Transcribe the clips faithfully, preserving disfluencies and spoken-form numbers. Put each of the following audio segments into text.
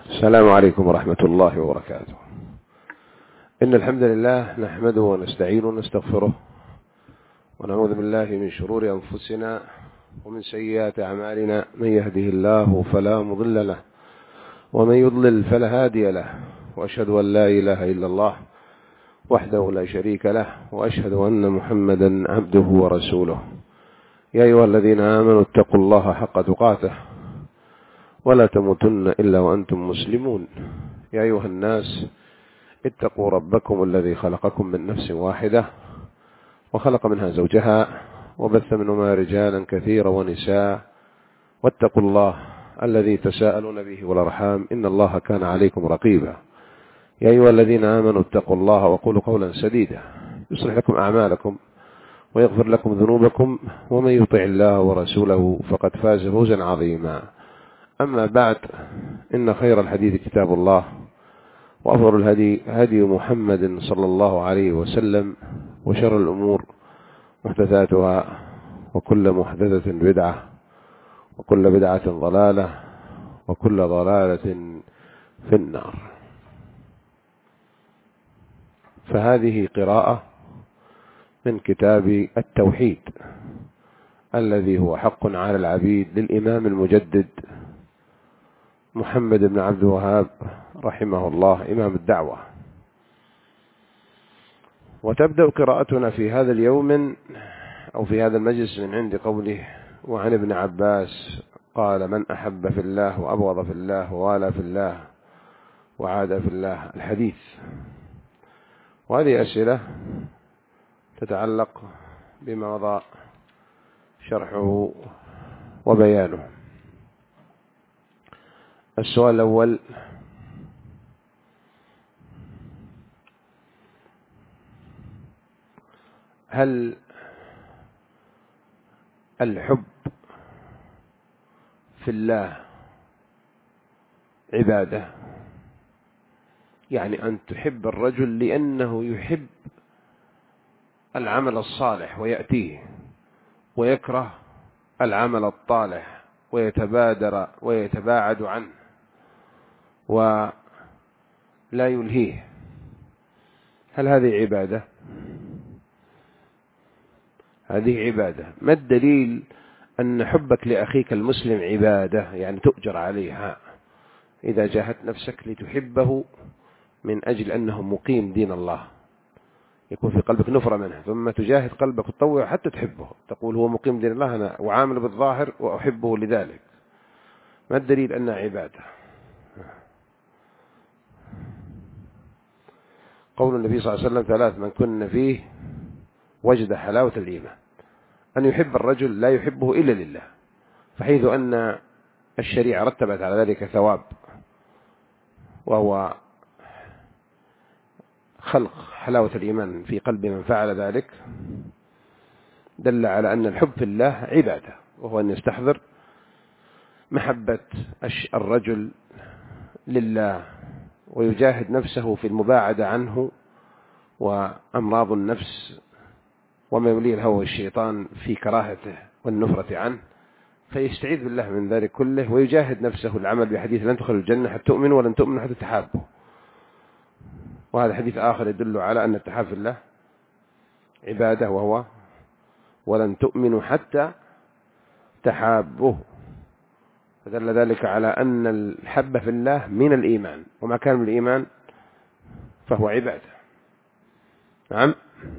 السلام عليكم ورحمة الله وبركاته. إن الحمد لله نحمده ونستعينه ونستغفره ونعوذ بالله من شرور أنفسنا ومن سيئات أعمالنا. من يهده الله فلا مضل له ومن يضلل فلا هادي له، وأشهد أن لا إله إلا الله وحده لا شريك له، وأشهد أن محمدا عبده ورسوله. يا أيها الذين آمنوا اتقوا الله حق تقاته ولا تموتن إلا وأنتم مسلمون. يا أيها الناس اتقوا ربكم الذي خلقكم من نفس واحدة وخلق منها زوجها وبث منهما رجالا كثيرا ونساء، واتقوا الله الذي تساءلون به والأرحام إن الله كان عليكم رقيبا. يا أيها الذين آمنوا اتقوا الله وقولوا قولا سديدا يصلح لكم أعمالكم ويغفر لكم ذنوبكم، ومن يطع الله ورسوله فقد فاز فوزا عظيما. أما بعد، إن خير الحديث كتاب الله، وأفضل الهدي هدي محمد صلى الله عليه وسلم، وشر الأمور محدثاتها، وكل محدثة بدعة، وكل بدعة ضلالة، وكل ضلالة في النار. فهذه قراءة من كتاب التوحيد الذي هو حق على العبيد للإمام المجدد محمد بن عبد الوهاب رحمه الله إمام الدعوة. وتبدأ قراءتنا في هذا اليوم أو في هذا المجلس من عند قوله: وعن ابن عباس قال: من أحب في الله وأبغض في الله ووالى في الله وعاد في الله. الحديث. وهذه أسئلة تتعلق بما مضى شرحه وبيانه. السؤال الأول: هل الحب في الله عبادة؟ يعني أن تحب الرجل لأنه يحب العمل الصالح ويأتيه، ويكره العمل الطالح ويتبادر ويتباعد عنه ولا يلهيه. هل هذه عبادة؟ هذه عبادة. ما الدليل أن حبك لأخيك المسلم عبادة يعني تؤجر عليها؟ إذا جاهدت نفسك لتحبه من أجل أنه مقيم دين الله، يكون في قلبك نفرة منه، ثم تجاهد قلبك وتطوع حتى تحبه، تقول هو مقيم دين الله، أنا وعامل بالظاهر وأحبه لذلك. ما الدليل أنها عبادة؟ قول النبي صلى الله عليه وسلم: ثلاث من كن فيه وجد حلاوة الإيمان. أن يحب الرجل لا يحبه إلا لله، فحيث أن الشريعة رتبت على ذلك ثواب، وهو خلق حلاوة الإيمان في قلب من فعل ذلك، دل على أن الحب في الله عبادة، وهو أن يستحضر محبة الرجل لله ويجاهد نفسه في المباعدة عنه وأمراض النفس وما يوليه الهوى والشيطان في كراهته والنفرة عنه، فيستعيذ بالله من ذلك كله ويجاهد نفسه العمل بحديث: لن تدخلوا الجنة حتى تؤمنوا ولن تؤمنوا حتى تحابوا. وهذا حديث آخر يدل على أن التحاب في الله عبادة، وهو: ولن تؤمنوا حتى تحابوا. فدل ذلك على أن الحب في الله من الإيمان، وما كان من الإيمان فهو عبادة. نعم.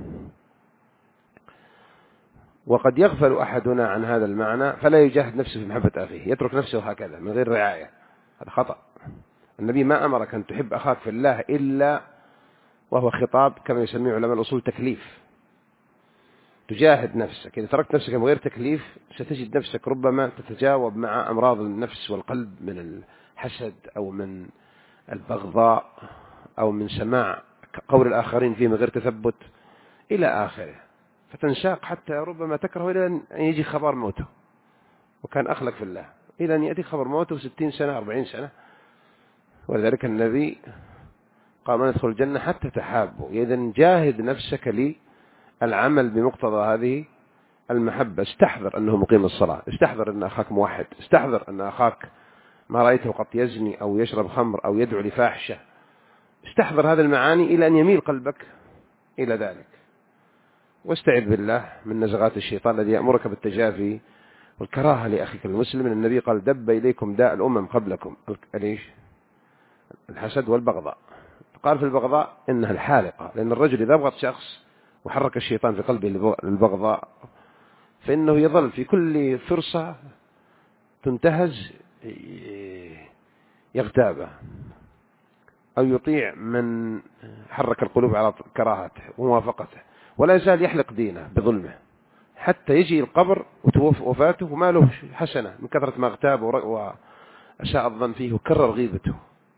وقد يغفل أحدنا عن هذا المعنى فلا يجاهد نفسه في محبة أخيه، يترك نفسه هكذا من غير رعاية. هذا خطأ. النبي ما أمرك أن تحب أخاك في الله إلا وهو خطاب كما يسميه علماء الأصول تكليف. تجاهد نفسك. إذا تركت نفسك من غير تكليف ستجد نفسك ربما تتجاوب مع أمراض النفس والقلب من الحسد أو من البغضاء أو من سماع قول الآخرين فيه من غير تثبت إلى آخره، فتنشاق حتى ربما تكره إلى أن يجي خبر موته، وكان أخلق في الله، إلى أن يأتي خبر موته ستين سنة أربعين سنة. ولذلك النبي قال: من يدخل الجنة حتى تحابوا. إذن جاهد نفسك للعمل بمقتضى هذه المحبة. استحضر أنه مقيم الصلاة، استحضر أن أخاك موحد، استحضر أن أخاك ما رأيته قط يزني أو يشرب خمر أو يدعو لفاحشة. استحضر هذه المعاني إلى أن يميل قلبك إلى ذلك، واستعذ بالله من نزغات الشيطان الذي يأمرك بالتجافي والكراهة لأخيك المسلم. النبي قال دب إليكم داء الأمم قبلكم، ليش؟ الحسد والبغضاء. قال في البغضاء إنها الحالقة، لأن الرجل إذا بغض شخص وحرك الشيطان في قلبه البغضاء فإنه يظل في كل فرصة تنتهز يغتابه أو يطيع من حرك القلوب على كراهته وموافقته، ولا يزال يحلق دينه بظلمه حتى يجي القبر ووفاته وما له حسنة من كثرة ما اغتاب وأساء الظن فيه وكرر غيبته،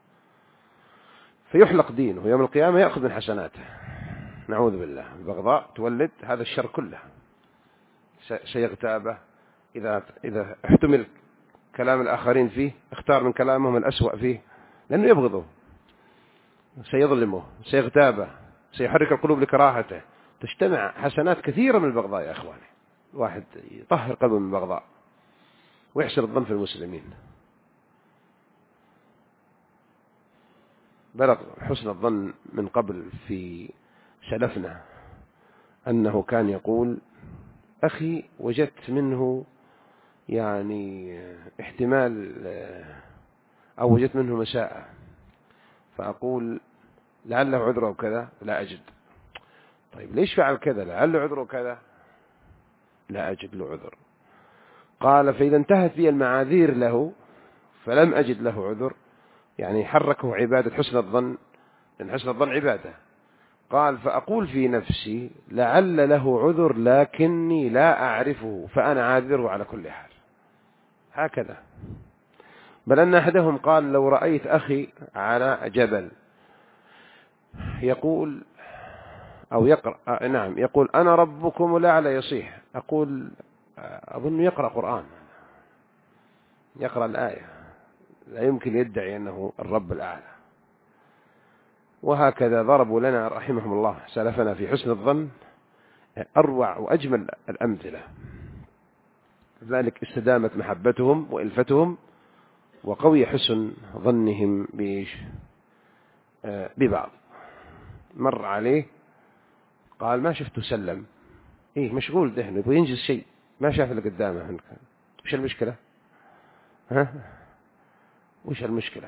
فيحلق دينه يوم القيامة يأخذ من حسناته. نعوذ بالله. البغضاء تولد هذا الشر كله، سيغتابه إذا إذا احتمل كلام الآخرين فيه، اختار من كلامهم الأسوأ فيه لأنه يبغضه، سيظلمه، سيغتابه، سيحرك القلوب لكراهته. تجتمع حسنات كثيرة من البغضاء يا أخواني. واحد يطهر قلبه من البغضاء ويحسن الظن في المسلمين. بلغ حسن الظن من قبل في سلفنا أنه كان يقول أخي وجدت منه يعني احتمال أو وجدت منه مساءة، فأقول لعله عذره كذا لا أجد. طيب ليش فعل كذا؟ لعله عذره كذا لا أجد له عذر. قال فإذا انتهت بي المعاذير له فلم أجد له عذر، يعني حركه عبادة حسن الظن، لأن حسن الظن عبادة. قال فأقول في نفسي لعل له عذر لكني لا أعرفه فأنا عاذره على كل حال. هكذا. بل أن أحدهم قال لو رأيت أخي على جبل يقول أو يقرأ، نعم يقول أنا ربكم الأعلى يصيح، أقول أظن يقرأ قرآن، يقرأ الآية، لا يمكن يدعي أنه الرب الأعلى. وهكذا ضربوا لنا رحمهم الله سلفنا في حسن الظن أروع وأجمل الأمثلة، ذلك استدامت محبتهم وإلفتهم وقوي حسن ظنهم بإيش؟ ببعض. مر عليه قال ما شفته سلم، إيه مشغول دهن يبغى ينجز شيء ما شاف اللي قدامه. وش المشكلة؟ ها وش المشكلة؟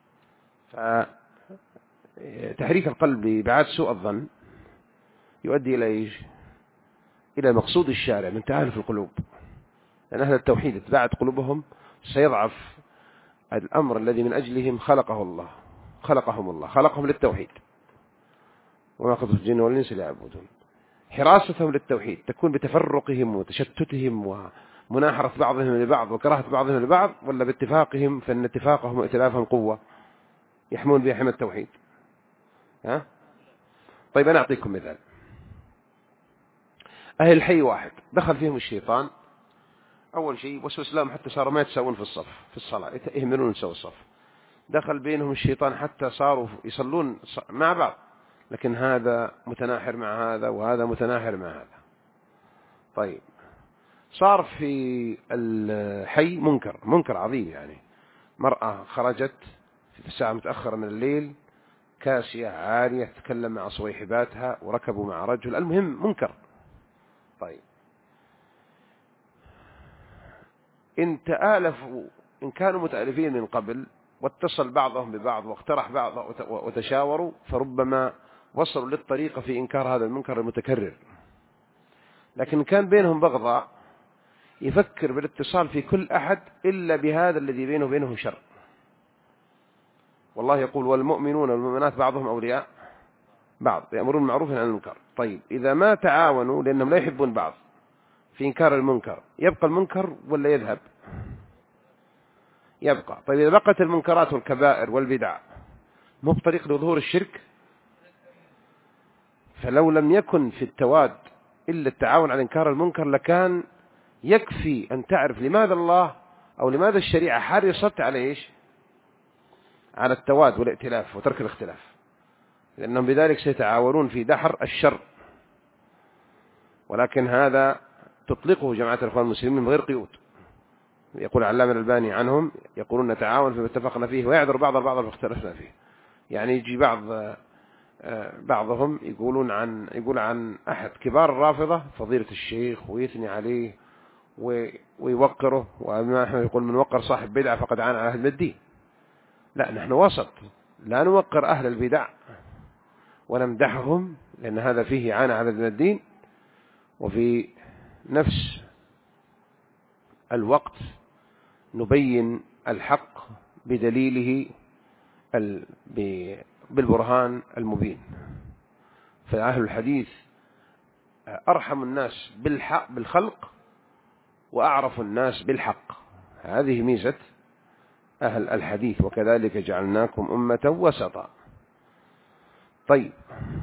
فتحريك القلب ببعاد سوء الظن يؤدي إلى إيش؟ إلى مقصود الشارع من تآلف القلوب، لأن أهل التوحيد اتباعت قلوبهم سيضعف الأمر الذي من أجلهم خلقه الله خلقهم الله خلقهم للتوحيد، وما خلقت الجن والإنس ليعبدون. حراستهم للتوحيد تكون بتفرقهم وتشتتهم ومناحرة بعضهم لبعض وكراهة بعضهم لبعض، ولا باتفاقهم، فإن اتفاقهم وائتلافهم قوة يحمون بها حمى التوحيد. ها؟ طيب أنا أعطيكم مثال. أهل الحي واحد دخل فيهم الشيطان، أول شيء وسوس لهم حتى صاروا ما يتساوون في الصف في الصلاة، يهملون يسووا الصف. دخل بينهم الشيطان حتى صاروا يصلون مع بعض، لكن هذا متناحر مع هذا وهذا متناحر مع هذا. طيب صار في الحي منكر منكر عظيم، يعني مرأة خرجت في الساعة متأخرة من الليل كاسية عارية تتكلم مع صويحباتها وركبوا مع رجل، المهم منكر. طيب إن تآلفوا إن كانوا متآلفين من قبل واتصل بعضهم ببعض واقترح بعض وتشاوروا فربما وصلوا للطريقة في إنكار هذا المنكر المتكرر. لكن كان بينهم بغضاء يفكر بالاتصال في كل أحد إلا بهذا الذي بينه وبينه شر. والله يقول والمؤمنون والمؤمنات بعضهم أولياء بعض يأمرون بالمعروف وينهون عن المنكر. طيب إذا ما تعاونوا لأنهم لا يحبون بعض في إنكار المنكر يبقى المنكر ولا يذهب؟ يبقى. طيب إذا بقت المنكرات والكبائر والبدع مو بطريق لظهور الشرك، فلو لم يكن في التواد إلا التعاون على إنكار المنكر لكان يكفي أن تعرف لماذا الله أو لماذا الشريعة حرصت على إيش؟ على التواد والائتلاف وترك الاختلاف، لأنهم بذلك سيتعاونون في دحر الشر. ولكن هذا تطلقه جماعة الإخوان المسلمين من غير قيود، يقول علامة الألباني عنهم يقولون نتعاون فيما اتفقنا فيه ويعذر بعض البعض فيما اختلفنا فيه. يعني يجي بعض بعضهم يقولون عن يقول عن أحد كبار الرافضة فضيلة الشيخ ويثني عليه ويوقره، وما احنا يقول من وقر صاحب بدعة فقد عان على أهل الدين. لا، نحن وسط، لا نوقر أهل البدع ونمدحهم لأن هذا فيه عان على الدين، وفي نفس الوقت نبين الحق بدليله بالبرهان المبين. فأهل الحديث أرحم الناس بالحق بالخلق وأعرف الناس بالحق، هذه ميزة أهل الحديث، وكذلك جعلناكم أمة وسطا. طيب،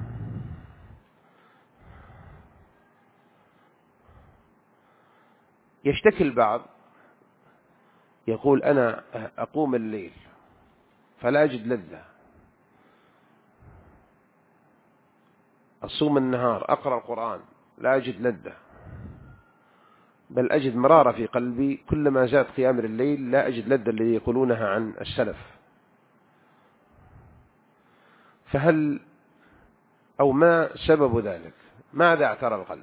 يشتكي البعض يقول أنا أقوم الليل فلا أجد لذة، أصوم النهار أقرأ القرآن لا أجد لذة، بل أجد مرارة في قلبي كلما زاد قيام الليل لا أجد لذة الذي يقولونها عن السلف. فهل أو ما سبب ذلك؟ ماذا اعترى القلب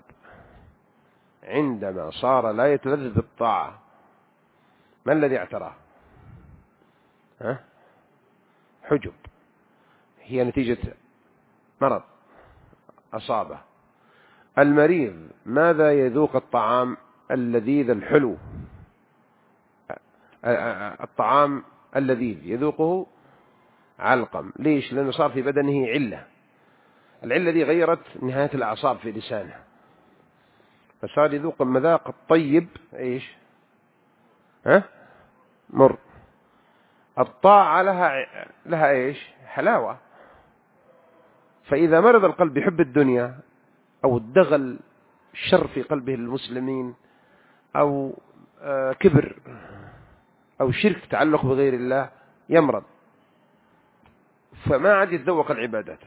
عندما صار لا يتلذذ بالطاعة؟ ما الذي اعتراه؟ ها؟ حجب، هي نتيجة مرض أصابه. المريض ماذا يذوق؟ الطعام اللذيذ الحلو، الطعام اللذيذ يذوقه علقم. ليش؟ لأنه صار في بدنه علة، العلة دي غيرت نهاية الأعصاب في لسانه، فصار يذوق المذاق الطيب إيش؟ ها؟ مر. الطاعة لها لها إيش؟ حلاوة. فإذا مرض القلب يحب الدنيا أو الدغل الشر في قلبه المسلمين أو كبر أو شرك تعلق بغير الله يمرض، فما عاد يتذوق العبادات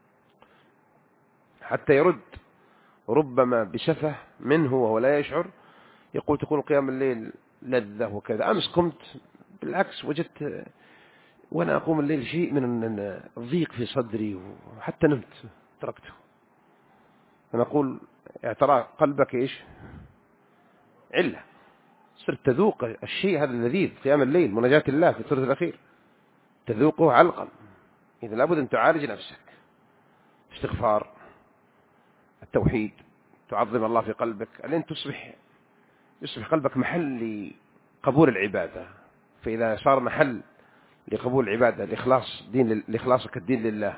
حتى يرد ربما بسفه منه وهو لا يشعر. يقول تقول قيام الليل لذة وكذا، أمس قمت بالعكس وجدت وأنا أقوم الليل شيء من الضيق في صدري وحتى نمت تركته. أنا أقول اعترى قلبك إيش؟ علة، صرت تذوق الشيء هذا اللذيذ قيام الليل مناجاة الله في الثلث الأخير تذوقه علقا. إذا لابد أن تعالج نفسك، استغفار، التوحيد، تعظم الله في قلبك لين تصبح يصبح قلبك محل لقبول العبادة. فإذا صار محل لقبول العبادة لإخلاص دين لإخلاصك الدين لله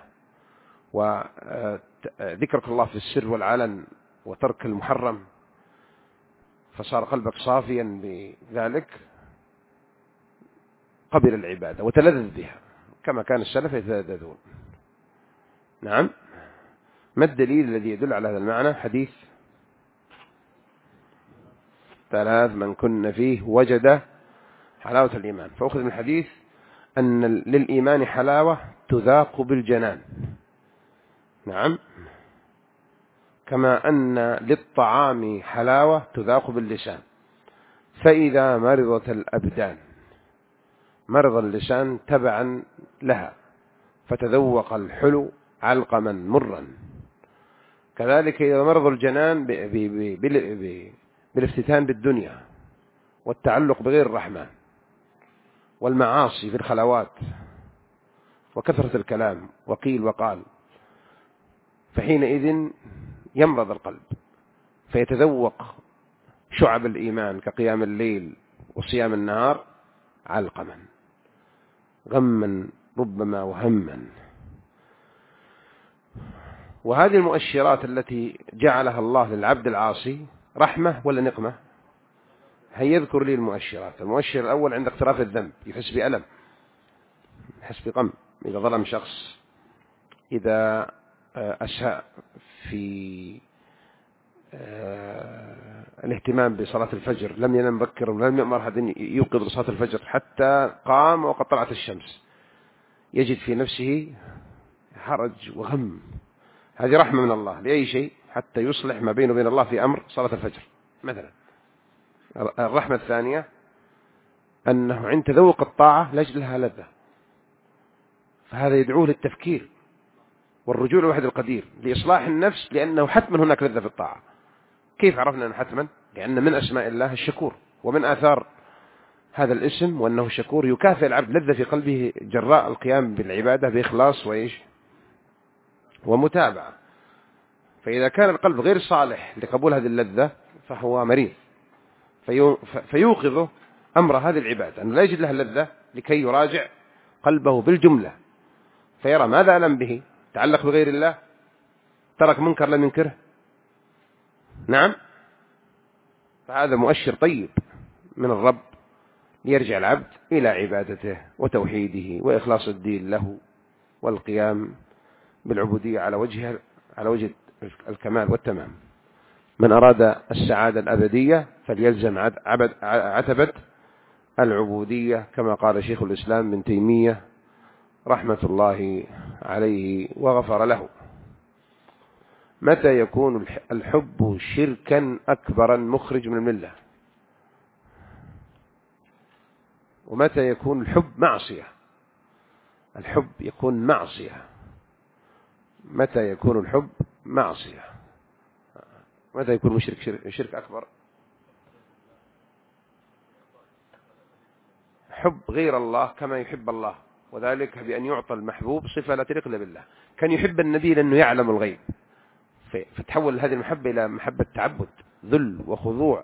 وذكرك الله في السر والعلن وترك المحرم، فصار قلبك صافيا بذلك، قبل العبادة وتلذذ بها كما كان السلف يتلذذون. نعم. ما الدليل الذي يدل على هذا المعنى؟ حديث ثلاث من كن فيه وجد حلاوة الإيمان. فأخذ من الحديث أن للإيمان حلاوة تذاق بالجنان، نعم، كما أن للطعام حلاوة تذاق باللسان. فإذا مرضت الأبدان مرض اللسان تبعا لها فتذوق الحلو علقما مرا. كذلك إذا مرض الجنان بالافتتان بالدنيا والتعلق بغير الرحمن والمعاصي في الخلوات وكثرة الكلام وقيل وقال، فحينئذ يمرض القلب فيتذوق شعب الإيمان كقيام الليل وصيام النهار علقما غما ربما وهما. وهذه المؤشرات التي جعلها الله للعبد العاصي رحمة ولا نقمة؟ هيا يذكر لي المؤشرات. المؤشر الأول عند اقتراف الذنب يحس بألم، يحس بغم إذا ظلم شخص، إذا أساء في الاهتمام بصلاة الفجر، لم ينم مبكر ولم يأمر أحد يوقظ لصلاة الفجر حتى قام وقد طلعت الشمس، يجد في نفسه حرج وغم. هذه رحمة من الله لأي شيء حتى يصلح ما بينه وبين الله في أمر صلاة الفجر مثلا. الرحمة الثانية أنه عند تذوق الطاعة لجل لها لذة، فهذا يدعوه للتفكير والرجوع لوحد القدير لإصلاح النفس، لأنه حتما هناك لذة في الطاعة. كيف عرفنا أنه حتما؟ لأن من أسماء الله الشكور، ومن آثار هذا الاسم وأنه شكور يكافئ العبد لذة في قلبه جراء القيام بالعبادة بإخلاص وإيش ومتابعة. فإذا كان القلب غير صالح لقبول هذه اللذة فهو مريض، فيوقظه أمر هذه العبادة أنه لا يجد لها اللذة لكي يراجع قلبه بالجملة فيرى ماذا ألم به، تعلق بغير الله، ترك منكر لم ينكره. نعم، فهذا مؤشر طيب من الرب ليرجع العبد إلى عبادته وتوحيده وإخلاص الدين له والقيام بالعبودية على وجه على وجه الكمال والتمام. من أراد السعادة الأبدية فليلزم عبد عتبة العبودية، كما قال شيخ الإسلام ابن تيمية رحمة الله عليه وغفر له. متى يكون الحب شركا أكبرا مخرج من الملة؟ ومتى يكون الحب معصية؟ الحب يكون معصية. متى يكون الحب معصية؟ متى يكون مشرك شرك, شرك أكبر؟ حب غير الله كما يحب الله، وذلك بأن يعطى المحبوب صفة لا تليق إلا بالله. كان يحب النبي لأنه يعلم الغيب، فتحول هذه المحبة إلى محبة تعبد، ذل وخضوع.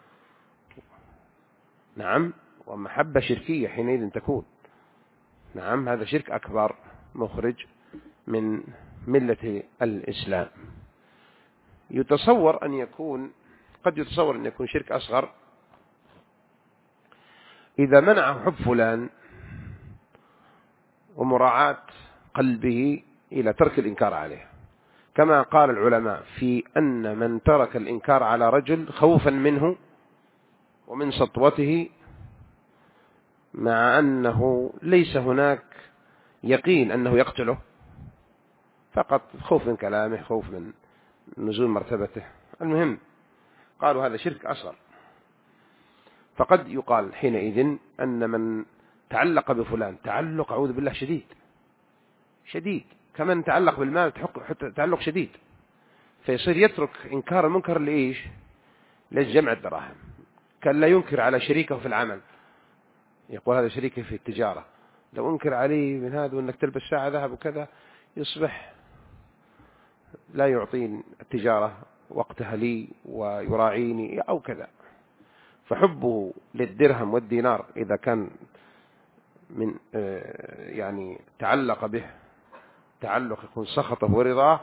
نعم، ومحبة شركية حينئذ تكون. نعم، هذا شرك أكبر مخرج من ملة الإسلام. يتصور أن يكون قد يتصور أن يكون شرك أصغر إذا منعه حب فلان ومراعاة قلبه إلى ترك الإنكار عليه، كما قال العلماء في أن من ترك الإنكار على رجل خوفا منه ومن سطوته، مع أنه ليس هناك يقين أنه يقتله، فقط خوف من كلامه، خوف من نزول مرتبته، المهم قالوا هذا شرك أصغر. فقد يقال حينئذ أن من تعلق بفلان تعلق أعوذ بالله شديد شديد، كمن تعلق بالمال تعلق شديد، فيصير يترك إنكار المنكر لإيش؟ للجمع الدراهم. كان لا ينكر على شريكه في العمل، يقول هذا شريكه في التجارة، لو أنكر عليه من هذا وأنك تلبس ساعة ذهب وكذا يصبح لا يعطيني التجارة وقتها لي ويراعيني أو كذا. فحبه للدرهم والدينار إذا كان من يعني تعلق به تعلق يكون سخطه ورضاه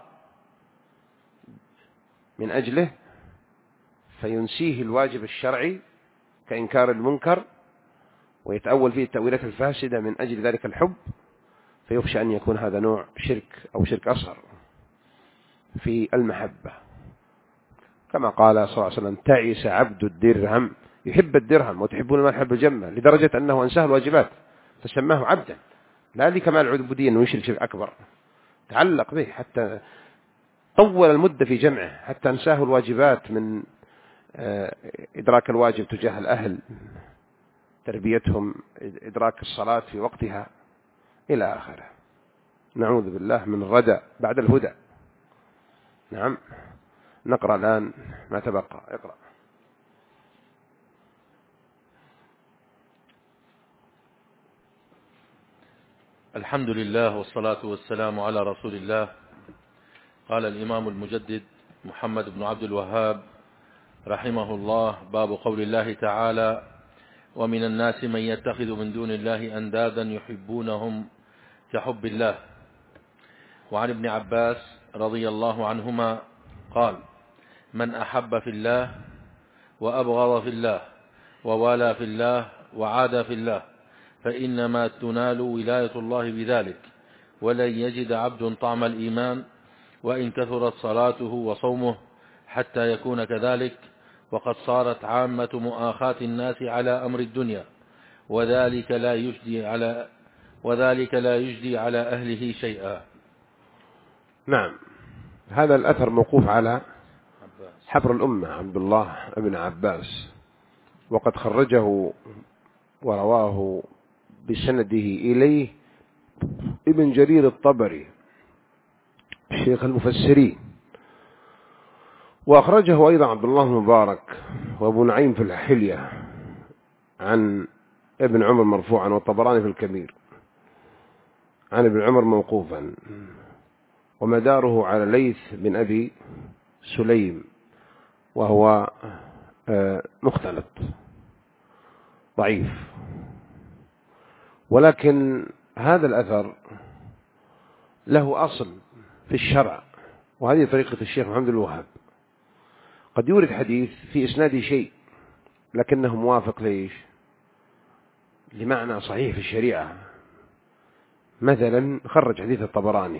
من أجله، فينسيه الواجب الشرعي كإنكار المنكر ويتأول فيه التأويلات الفاسدة من أجل ذلك الحب، فيخشى أن يكون هذا نوع شرك أو شرك أصغر في المحبة، كما قال صلى الله عليه وسلم تعيس عبد الدرهم، يحب الدرهم وتحبون ما يحب الجنة، لدرجة أنه أنساه الواجبات فسماه عبدا، لا لكمال العبودية أنه يشرك شرك أكبر، تعلق به حتى طول المدة في جمعه حتى أنساه الواجبات من إدراك الواجب تجاه الأهل، تربيتهم، إدراك الصلاة في وقتها إلى آخره. نعوذ بالله من الردى بعد الهدى. نعم، نقرأ الآن ما تبقى. اقرأ. الحمد لله والصلاة والسلام على رسول الله. قال الإمام المجدد محمد بن عبد الوهاب رحمه الله: باب قول الله تعالى: ومن الناس من يتخذ من دون الله أندادا يحبونهم كحب الله. وعن ابن عباس رضي الله عنهما قال: من أحب في الله وأبغض في الله ووالى في الله وعادى في الله فإنما تنال ولاية الله بذلك، ولن يجد عبد طعم الإيمان وإن كثرت صلاته وصومه حتى يكون كذلك، وقد صارت عامة مؤاخاة الناس على أمر الدنيا، وذلك لا يجدي على وذلك لا يجدي على أهله شيئا. نعم، هذا الأثر موقوف على حبر الأمة عبد الله بن عباس، وقد خرجه ورواه بسنده إليه ابن جرير الطبري شيخ المفسرين، وأخرجه أيضا عبد الله المبارك وأبو نعيم في الحلية عن ابن عمر مرفوعا، والطبراني في الكبير عن ابن عمر موقوفا، ومداره على ليث بن أبي سليم وهو مختلط ضعيف. ولكن هذا الأثر له أصل في الشرع، وهذه طريقة الشيخ محمد الوهاب. قد يورد حديث في إسناده شيء لكنه موافق ليش لمعنى صحيح في الشريعة. مثلا خرج حديث الطبراني: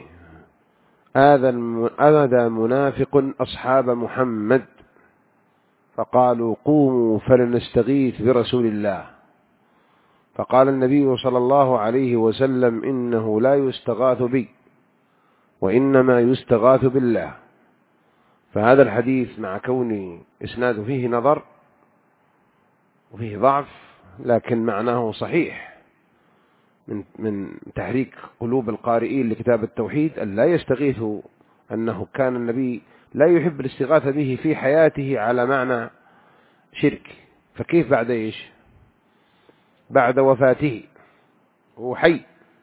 آذى منافق أصحاب محمد فقالوا قوموا فلنستغيث برسول الله، فقال النبي صلى الله عليه وسلم: إنه لا يستغاث بي وإنما يستغاث بالله. فهذا الحديث مع كون إسناده فيه نظر وفيه ضعف، لكن معناه صحيح من من تحريك قلوب القارئين لكتاب التوحيد أن لا يستغيثوا، أنه كان النبي لا يحب الاستغاثة به في حياته على معنى شرك، فكيف بعد إيش؟ بعد وفاته هو حي.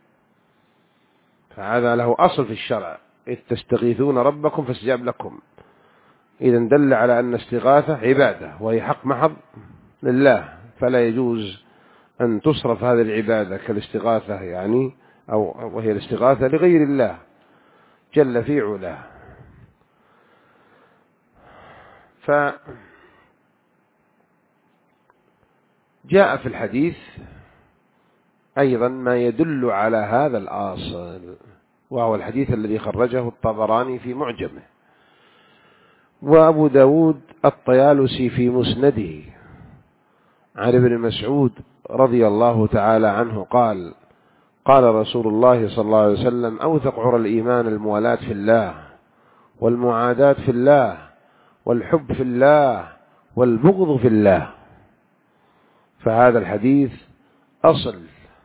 فهذا له أصل في الشرع: إذ تستغيثون ربكم فاستجاب لكم. إذا دل على أن استغاثة عبادة وهي حق محض لله، فلا يجوز أن تصرف هذه العبادة كالاستغاثة يعني، أو وهي الاستغاثة لغير الله جل في علاه. فجاء في الحديث أيضا ما يدل على هذا الأصل، وهو الحديث الذي خرجه الطبراني في معجمه، وأبو داود الطيالسي في مسنده، عن ابن مسعود رضي الله تعالى عنه قال: قال رسول الله صلى الله عليه وسلم: أوثق عرى الإيمان الموالاة في الله، والمعاداة في الله، والحب في الله، والبغض في الله. فهذا الحديث أصل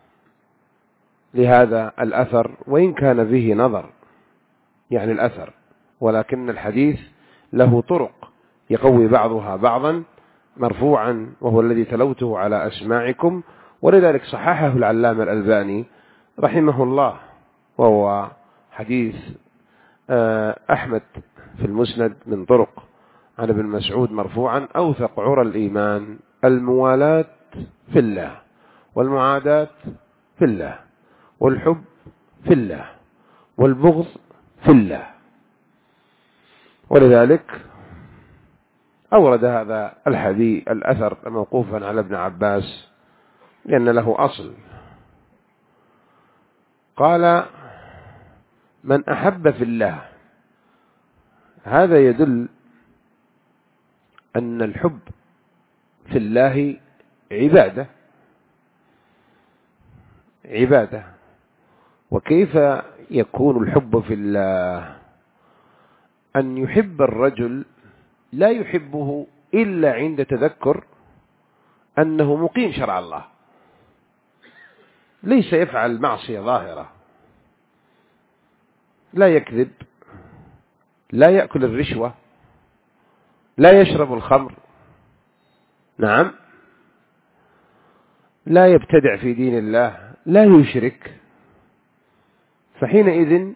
لهذا الأثر، وإن كان به نظر يعني الأثر، ولكن الحديث له طرق يقوي بعضها بعضا مرفوعا، وهو الذي تلوته على أسماعكم، ولذلك صححه العلامة الألباني رحمه الله، وهو حديث أحمد في المسند من طرق عن ابن مسعود مرفوعا: أوثق عرى الإيمان الموالاة في الله، والمعاداة في الله، والحب في الله، والبغض في الله. ولذلك أورد هذا الحديث الأثر موقوفا على ابن عباس لأن له أصل. قال: من أحب في الله. هذا يدل أن الحب في الله عبادة عبادة وكيف يكون الحب في الله؟ أن يحب الرجل لا يحبه إلا عند تذكر أنه مقيم شرع الله، ليس يفعل معصية ظاهرة، لا يكذب، لا يأكل الرشوة، لا يشرب الخمر، نعم، لا يبتدع في دين الله، لا يشرك، فحينئذ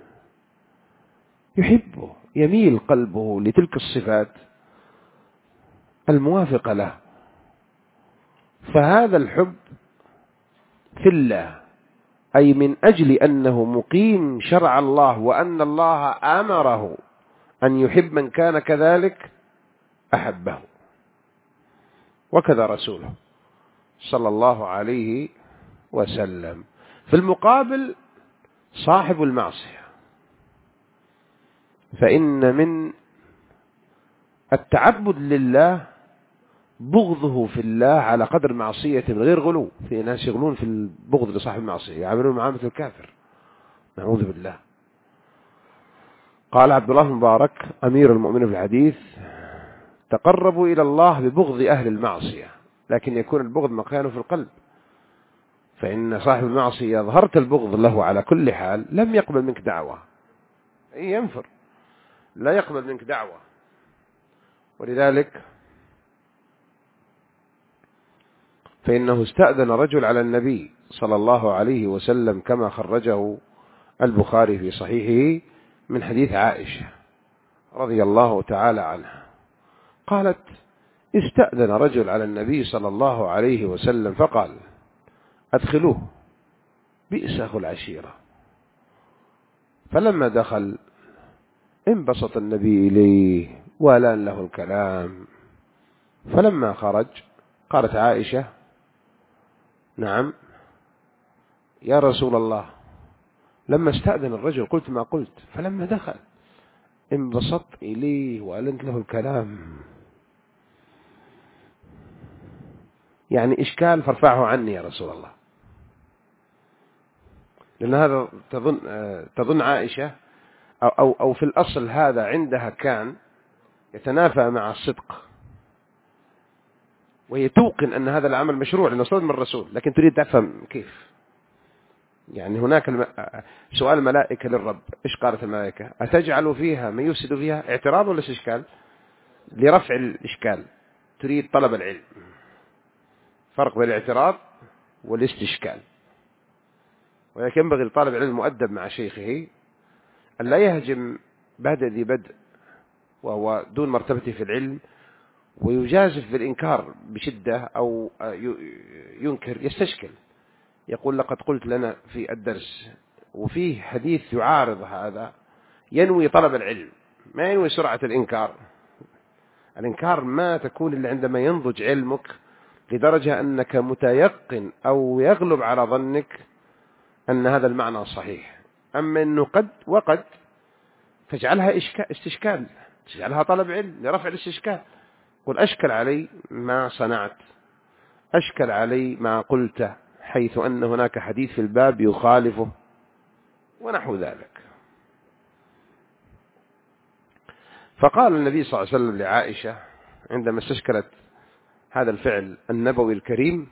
يحبه، يميل قلبه لتلك الصفات الموافقة له. فهذا الحب في الله، أي من أجل أنه مقيم شرع الله، وأن الله أمره أن يحب من كان كذلك أحبه، وكذا رسوله صلى الله عليه وسلم. في المقابل صاحب المعصية، فإن من التعبد لله بغضه في الله على قدر معصية من غير غلو. في ناس يغلون في البغض لصاحب المعصية، يعملون معاملة الكافر، نعوذ بالله. قال عبد الله المبارك أمير المؤمنين في الحديث: تقربوا إلى الله ببغض أهل المعصية، لكن يكون البغض مكانه في القلب، فإن صاحب المعصية ظهرت البغض له على كل حال لم يقبل منك دعوة، أي ينفر، لا يقبل منك دعوة. ولذلك فإنه استأذن رجل على النبي صلى الله عليه وسلم كما خرجه البخاري في صحيحه من حديث عائشة رضي الله تعالى عنها، قالت: استأذن رجل على النبي صلى الله عليه وسلم فقال: أدخلوه، بئس أخو العشيرة. فلما دخل انبسط النبي إليه ولان له الكلام. فلما خرج قالت عائشة: نعم يا رسول الله، لما استأذن الرجل قلت ما قلت، فلما دخل انبسطت إليه وألنت له الكلام. يعني إشكال فارفعه عني يا رسول الله. لأن هذا تظن, تظن عائشة أو, أو, أو في الأصل هذا عندها كان يتنافى مع الصدق، وهي توقن أن هذا العمل مشروع لأنه صدر من الرسول، لكن تريد تفهم كيف. يعني هناك الم... سؤال الملائكة للرب، إيش قالت الملائكة؟ أتجعل فيها من يفسد فيها؟ اعتراض ولا استشكال؟ لرفع الإشكال، تريد طلب العلم. فرق بين الاعتراض والاستشكال. ولكن ينبغي لطالب العلم المؤدب مع شيخه أن لا يهجم بدء ذي بدء وهو دون مرتبته في العلم ويجازف بالإنكار بشدة أو ينكر، يستشكل، يقول: لقد قلت لنا في الدرس، وفيه حديث يعارض هذا، ينوي طلب العلم ما ينوي سرعة الإنكار. الإنكار ما تكون إلا عندما ينضج علمك لدرجة أنك متيقن أو يغلب على ظنك أن هذا المعنى صحيح. أما أنه قد وقد تجعلها استشكال، تجعلها طلب علم لرفع الاستشكال. قل: أشكل علي ما صنعت، أشكل علي ما قلت، حيث أن هناك حديث في الباب يخالفه ونحو ذلك. فقال النبي صلى الله عليه وسلم لعائشة عندما استشكلت هذا الفعل النبوي الكريم،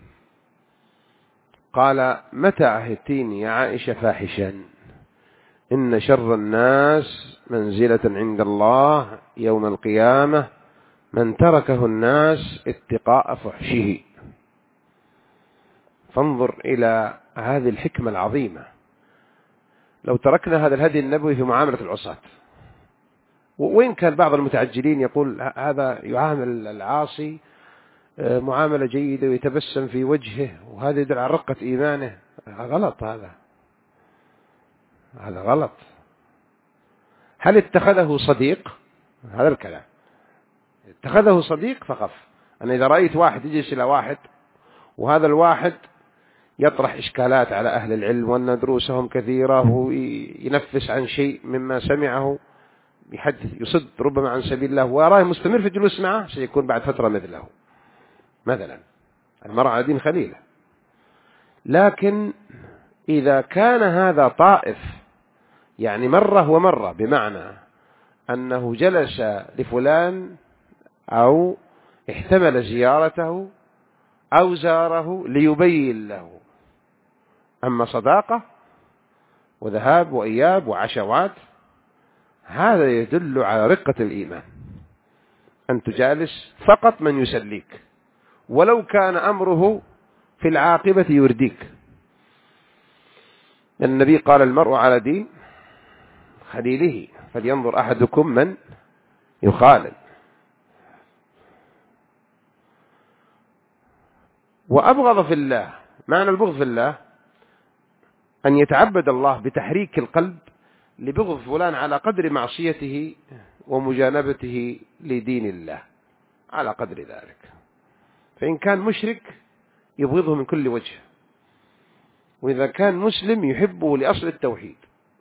قال: متى عهدتيني يا عائشة فاحشا؟ إن شر الناس منزلة عند الله يوم القيامة من تركه الناس اتقاء فحشه. فانظر إلى هذه الحكمة العظيمة. لو تركنا هذا الهدي النبوي في معاملة العصاة، وإن كان بعض المتعجلين يقول هذا يعامل العاصي معاملة جيدة ويتبسم في وجهه وهذا يدل على رقة إيمانه، غلط. هذا هذا غلط. هل اتخذه صديق؟ هذا الكلام، اتخذه صديق فخف. أنا إذا رأيت واحد يجلس إلى واحد وهذا الواحد يطرح إشكالات على أهل العلم وأن دروسهم كثيرة وينفس عن شيء مما سمعه، يحدث يصد ربما عن سبيل الله، وأراه مستمر في الجلوس معه، سيكون بعد فترة مثله. مثلا المرأة على دين خليله. لكن إذا كان هذا طائف، يعني مرة ومرة، بمعنى أنه جلس لفلان أو احتمل زيارته أو زاره ليبين له، أما صداقة وذهاب وإياب وعشوات، هذا يدل على رقة الإيمان. أن تجالس فقط من يسليك ولو كان أمره في العاقبة يرديك. النبي قال: المرء على دين خليله فلينظر أحدكم من يخالل. وأبغض في الله، معنى البغض في الله أن يتعبد الله بتحريك القلب لبغض فلان على قدر معصيته ومجانبته لدين الله، على قدر ذلك. فإن كان مشرك يبغضه من كل وجه، وإذا كان مسلم يحبه لأصل التوحيد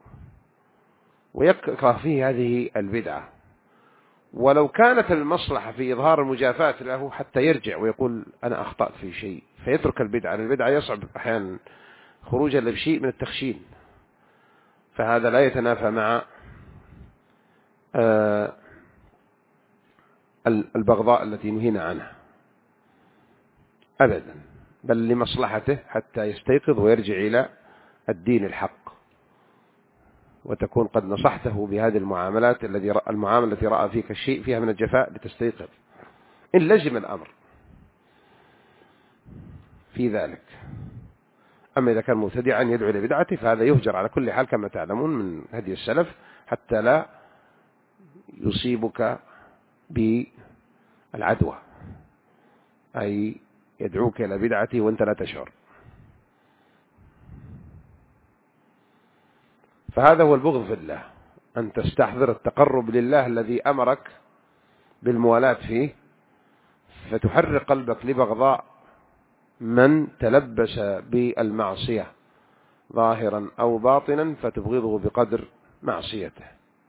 ويكره فيه هذه البدعة. ولو كانت المصلحة في إظهار المجافاة له حتى يرجع ويقول أنا أخطأت في شيء فيترك البدعة، البدعة يصعب أحيانا خروجا بشيء من التخشين، فهذا لا يتنافى مع البغضاء التي نهينا عنها أبدا. بل لمصلحته حتى يستيقظ ويرجع إلى الدين الحق، وتكون قد نصحته بهذه المعاملات الذي المعاملة التي رأى فيك الشيء فيها من الجفاء لتستيقظ إن لزم الأمر في ذلك. أما إذا كان مبتدعا يدعو إلى بدعته فهذا يهجر على كل حال كما تعلمون من هدي السلف، حتى لا يصيبك بالعدوى، أي يدعوك إلى بدعته وأنت لا تشعر. فهذا هو البغض في الله، أن تستحضر التقرب لله الذي أمرك بالموالاة فيه، فتحرق قلبك لبغضاء من تلبس بالمعصية ظاهرا أو باطنا، فتبغضه بقدر معصيته.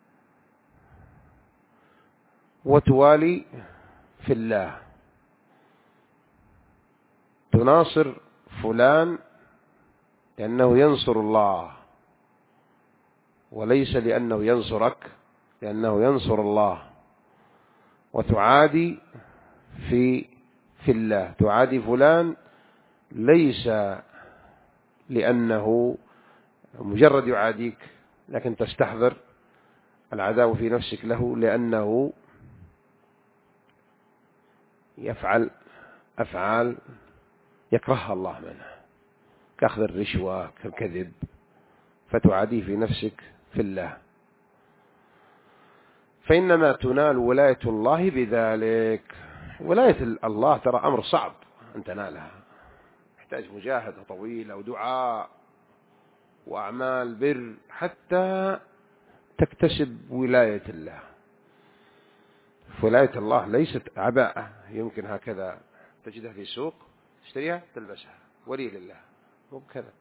وتوالي في الله، تناصر فلان لأنه ينصر الله، وليس لأنه ينصرك، لأنه ينصر الله. وتعادي في في الله، تعادي فلان ليس لأنه مجرد يعاديك، لكن تستحضر العداوة في نفسك له لأنه يفعل أفعال يكرهها الله منها، كأخذ الرشوة كالكذب، فتعاديه في نفسك في الله. فإنما تنال ولاية الله بذلك. ولاية الله ترى أمر صعب أن تنالها، يحتاج مجاهدة طويلة ودعاء وأعمال بر حتى تكتسب ولاية الله. ولاية الله ليست عباءة يمكن هكذا تجدها في السوق تشتريها تلبسها، ولي لله مو بكذا.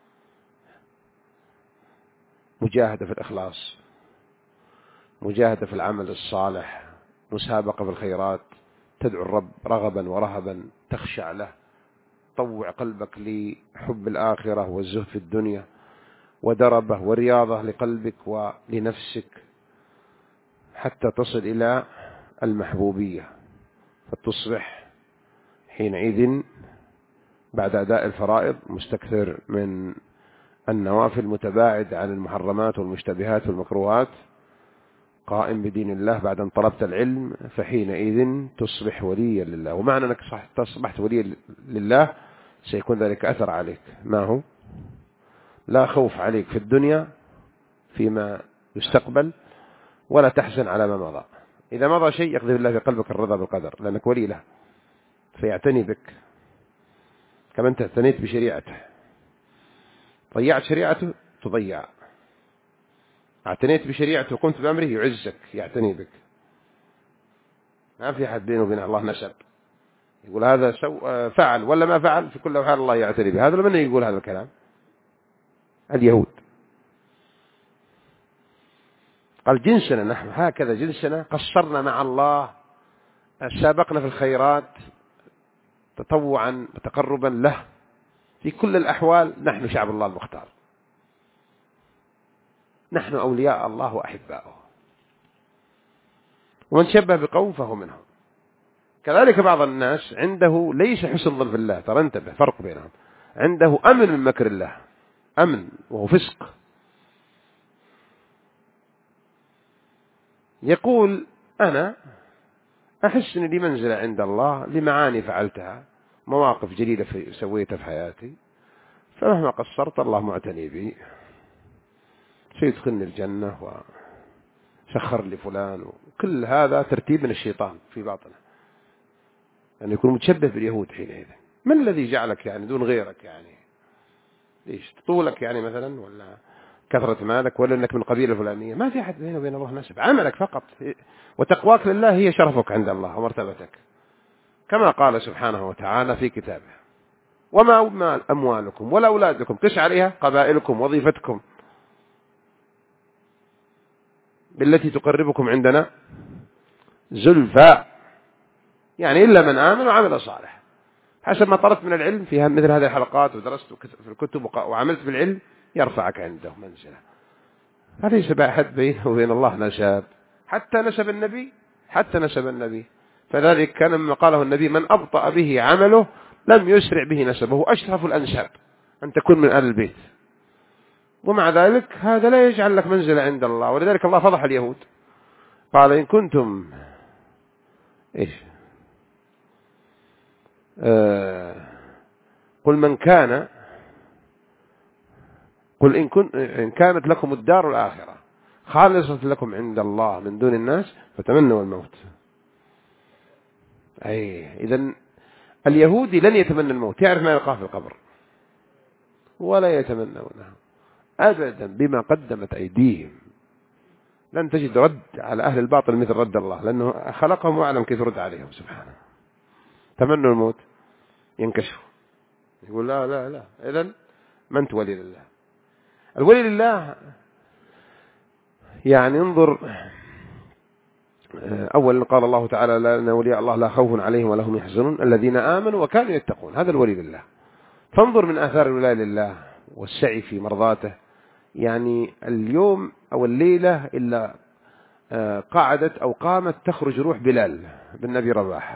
مجاهدة في الإخلاص، مجاهدة في العمل الصالح، مسابقة في الخيرات، تدعو الرب رغبا ورهبا، تخشع له، طوع قلبك لحب الآخرة والزهد في الدنيا، ودربة ورياضة لقلبك ولنفسك حتى تصل إلى المحبوبية، فتصبح حينئذ بعد أداء الفرائض مستكثر من النوافل، متباعد عن المحرمات والمشتبهات والمكروهات، قائم بدين الله بعد أن طلبت العلم، فحينئذ تصبح وليا لله. ومعنى أنك تصبحت وليا لله سيكون ذلك أثر عليك، ما هو؟ لا خوف عليك في الدنيا فيما يستقبل، ولا تحزن على ما مضى. إذا مضى شيء يقذف الله في قلبك الرضا بالقدر، لأنك ولي له فيعتني بك كما أنت اعتنيت بشريعته. ضيعت شريعته تضيع، اعتنيت بشريعته وقمت بأمره يعزك، يعتني بك. ما في أحد بينه وبين الله نسب يقول هذا سو فعل ولا ما فعل، في كل حال الله يعتني به. هذا لمن يقول هذا الكلام؟ اليهود. قال جنسنا نحن هكذا، جنسنا قصرنا مع الله، سابقنا في الخيرات تطوعا وتقربا له، في كل الأحوال نحن شعب الله المختار، نحن أولياء الله وأحباؤه، ومن شبه بقوم فهو منهم. كذلك بعض الناس عنده ليس حسن ظن في الله، ترى انتبه فرق بينهم، عنده أمن من مكر الله، أمن وهو فسق. يقول أنا أحس أن لي منزلة عند الله لمعاني فعلتها، مواقف جليلة في سويتها في حياتي، فمهما قصرت الله معتني بي، سيدخلني الجنة وسخر لي فلان. وكل هذا ترتيب من الشيطان في باطنه، أن يعني يكون متشبه باليهود حينئذ. من الذي جعلك يعني دون غيرك؟ يعني ليش طولك يعني مثلا، ولا كثرة مالك، ولا أنك من القبيلة الفلانية؟ ما في أحد بينه وبين الله نسب، عملك فقط، وتقواك لله هي شرفك عند الله ومرتبتك، كما قال سبحانه وتعالى في كتابه: وما أموالكم ولا أولادكم، قس عليها قبائلكم وظيفتكم بالتي تقربكم عندنا زلفى، يعني إلا من آمن وعمل صالح. حسب ما طلبت من العلم في مثل هذه الحلقات ودرست في الكتب وعملت بالعلم يرفعك عنده منزلة. فليس بأحد بينه وبين الله نسب، حتى نسب النبي، حتى نسب النبي. فذلك كان مما قاله النبي: من أبطأ به عمله لم يسرع به نسبه، أشرف الأنساب أن تكون من آل البيت، ومع ذلك هذا لا يجعل لك منزلة عند الله. ولذلك الله فضح اليهود، قال إن كنتم إيش آه قل من كان قل إن, كن إن كانت لكم الدار الآخرة خالصة لكم عند الله من دون الناس فتمنوا الموت. أي إذن اليهودي لن يتمنى الموت، يعرف ما يلقاه في القبر، ولا يتمنونه أبدا بما قدمت أيديهم. لن تجد رد على أهل الباطل مثل رد الله، لأنه خلقهم وأعلم كيف رد عليهم سبحانه. تمنوا الموت ينكشفوا، يقول لا لا لا. إذن ما أنت ولي لله. الولي لله يعني انظر، أولا قال الله تعالى لأن ولي الله لا خوف عليهم ولا هم يحزنون الذين آمنوا وكانوا يتقون، هذا الولي لله. فانظر من آثار الولاية لله والسعي في مرضاته. يعني اليوم أو الليلة إلا قعدت أو قامت تخرج روح بلال بن أبي رباح،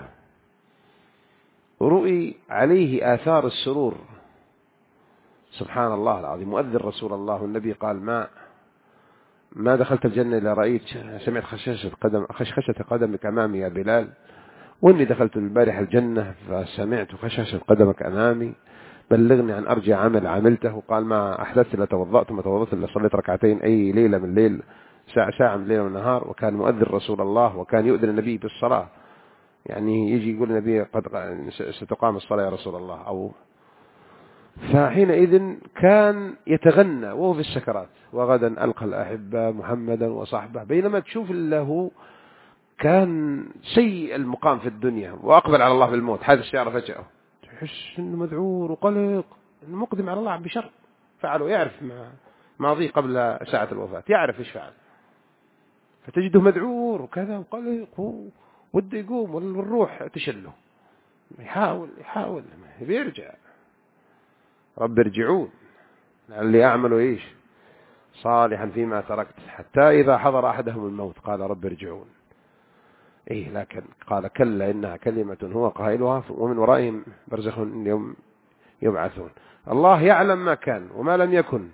رؤي عليه آثار السرور، سبحان الله العظيم. مؤذن رسول الله والنبي قال ما ما دخلت الجنة إلا رأيت سمعت خشاشة قدم خشخشة قدمك أمامي يا بلال، وإني دخلت البارحة الجنة فسمعت خشاشة قدمك أمامي، بلغني عن أرجع عمل عملته. قال ما أحدثت إلا توضأت، ما توضأت إلا صليت ركعتين أي ليلة من الليل، ساعة ساعة من الليل والنهار. وكان مؤذن رسول الله وكان يؤذن النبي بالصلاة، يعني يجي يقول النبي قد ستقام الصلاة يا رسول الله. أو فحينئذ كان يتغنى وهو في السكرات، وغدا ألقى الأحبة محمدا وصحبه، بينما تشوف له كان سيء المقام في الدنيا وأقبل على الله بالموت. هذا السيارة فجأة تحس إنه مذعور وقلق، إنه مقدم على الله بشر فعله، يعرف ما ماضيه قبل ساعة الوفاة، يعرف إيش فعل، فتجده مذعور وكذا وقلق وده يقوم والروح تشله، يحاول يحاول بيرجع، رب ارجعون لعلي أعمل إيش صالحا فيما تركت، حتى إذا حضر أحدهم الموت قال رب ارجعون. إيه لكن قال كلا إنها كلمة هو قائلها ومن ورائهم برزخ اليوم يبعثون. الله يعلم ما كان وما لم يكن،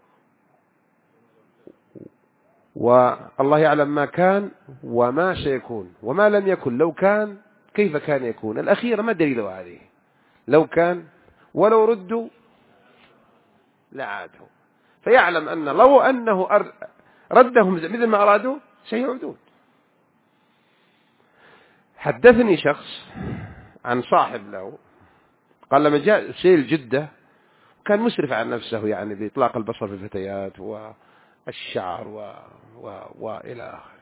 والله يعلم ما كان وما سيكون وما لم يكن. لو كان كيف كان يكون؟ الأخير ما دليل هذه؟ لو كان ولو ردوا لعادوا. فيعلم أن لو أنه ردهم مثل ما أرادوا سيعودون. حدثني شخص عن صاحب له قال لما جاء سيل جدة كان مسرف عن نفسه، يعني بإطلاق البصر في الفتيات والشعر و... و... وإلى آخره.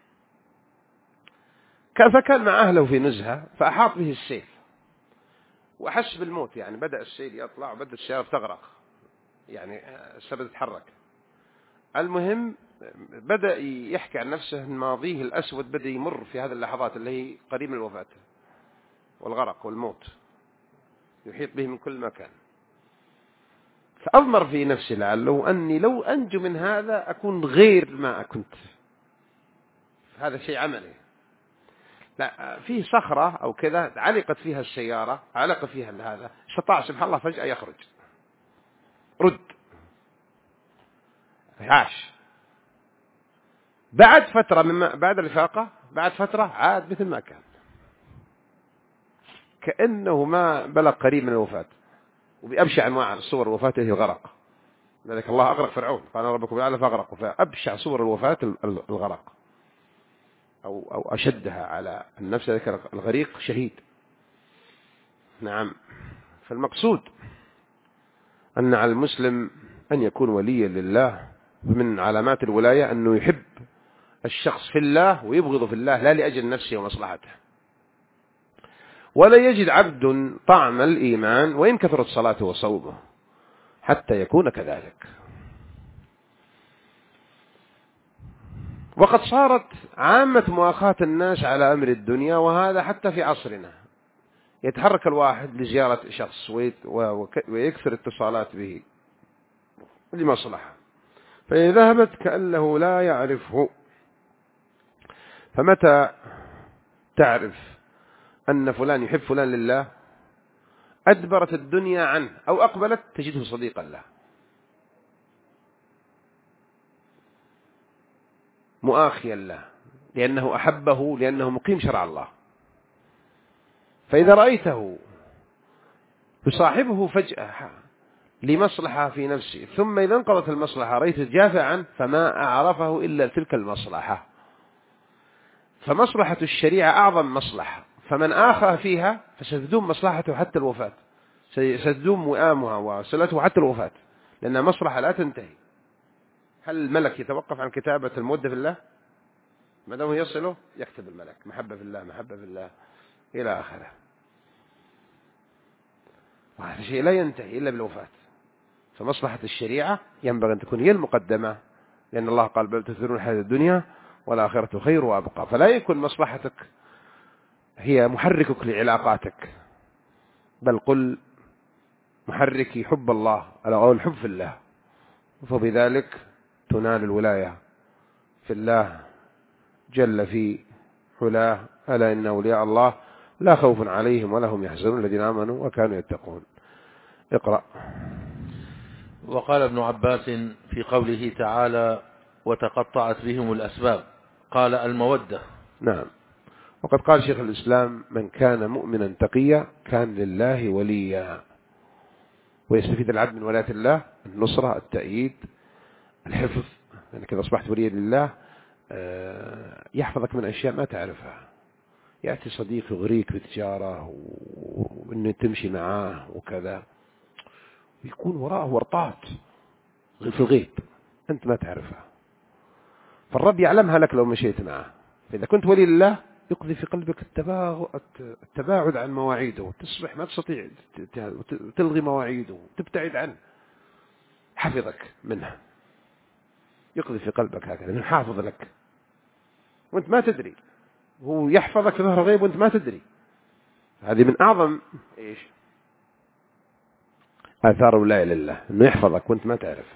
فكان مع أهله في نزهة فأحاط به السيل وأحس بالموت، يعني بدأ السيل يطلع وبدأت السيارة تغرق، يعني السبب تتحرك. المهم بدأ يحكي عن نفسه أن ماضيه الأسود بدأ يمر في هذه اللحظات اللي هي قريب من الوفاة والغرق والموت يحيط به من كل مكان. فأضمر في نفسي لعله أني لو أنجو من هذا أكون غير ما كنت. هذا شيء عملي. لا فيه صخرة أو كذا علقت فيها السيارة، علق فيها هذا، استطاع سبحان الله فجأة يخرج، رد عاش. بعد فترة من بعد الإفاقة بعد فترة عاد مثل ما كان، كأنه ما بلغ قريب من الوفاة. وبأبشع أنواع صور الوفاة هي الغرق، لذلك الله أغرق فرعون، قال ربكم الأعلى فأغرقوا. فأبشع صور الوفاة الغرق أو أو أشدها على النفس، ذلك الغريق شهيد. نعم. فالمقصود أن على المسلم أن يكون وليا لله. من علامات الولاية أنه يحب الشخص في الله ويبغضه في الله، لا لأجل نفسه ومصلحته. ولا يجد عبد طعم الإيمان وإن كثرت صلاته وصومه حتى يكون كذلك. وقد صارت عامة مؤاخاة الناس على أمر الدنيا، وهذا حتى في عصرنا. يتحرك الواحد لزيارة شخص ويكثر اتصالات به لمصلحة، فإن ذهبت كأنه لا يعرفه. فمتى تعرف أن فلان يحب فلان لله أدبرت الدنيا عنه أو أقبلت تجده صديقا له، مؤاخيا له، لأنه أحبه، لأنه مقيم شرع الله. فإذا رأيته يصاحبه فجأة لمصلحة في نفسه، ثم إذا انقضت المصلحة رأيته تجافى عنه، فما أعرفه إلا تلك المصلحة. فمصلحة الشريعة أعظم مصلحة، فمن آخى فيها فستدوم مصلحته حتى الوفاة، ستدوم وئامها وصلته حتى الوفاة، لأنها مصلحة لا تنتهي. هل الملك يتوقف عن كتابة المودة في الله؟ ما دام يصله يكتب الملك محبة في الله محبة في الله إلى آخره. وهذا شيء لا ينتهي إلا بالوفاة. فمصلحة الشريعة ينبغي أن تكون هي المقدمة، لأن الله قال بل تؤثرون الحياة الدنيا والآخرة خير وأبقى. فلا يكون مصلحتك هي محركك لعلاقاتك، بل قل محركي حب الله أو الحب في الله، فبذلك تنال الولاية في الله جل في علاه. ألا إن أولياء الله لا خوف عليهم ولا هم يحزنون الذين آمنوا وكانوا يتقون. اقرأ. وقال ابن عباس في قوله تعالى وتقطعت بهم الأسباب، قال المودة. نعم. وقد قال شيخ الإسلام من كان مؤمنا تقيا كان لله وليا. ويستفيد العبد من ولاية الله النصرة، التأييد، الحفظ، لأنك إذا أصبحت وليا لله يحفظك من أشياء ما تعرفها. يأتي صديق يغريك بتجارة وإنه تمشي معاه وكذا، يكون وراءه ورطات في الغيب أنت ما تعرفها، فالرب يعلمها لك لو مشيت معه. فإذا كنت ولي لله يقضي في قلبك التباعد عن مواعيده، تصبح ما تستطيع تلغي مواعيده، تبتعد عنه، حفظك منها، يقضي في قلبك هكذا من حافظ لك وانت ما تدري، هو يحفظك في ظهر غيب وانت ما تدري. هذه من أعظم إيش آثار ولاية لله، إنه يحفظك وانت ما تعرف.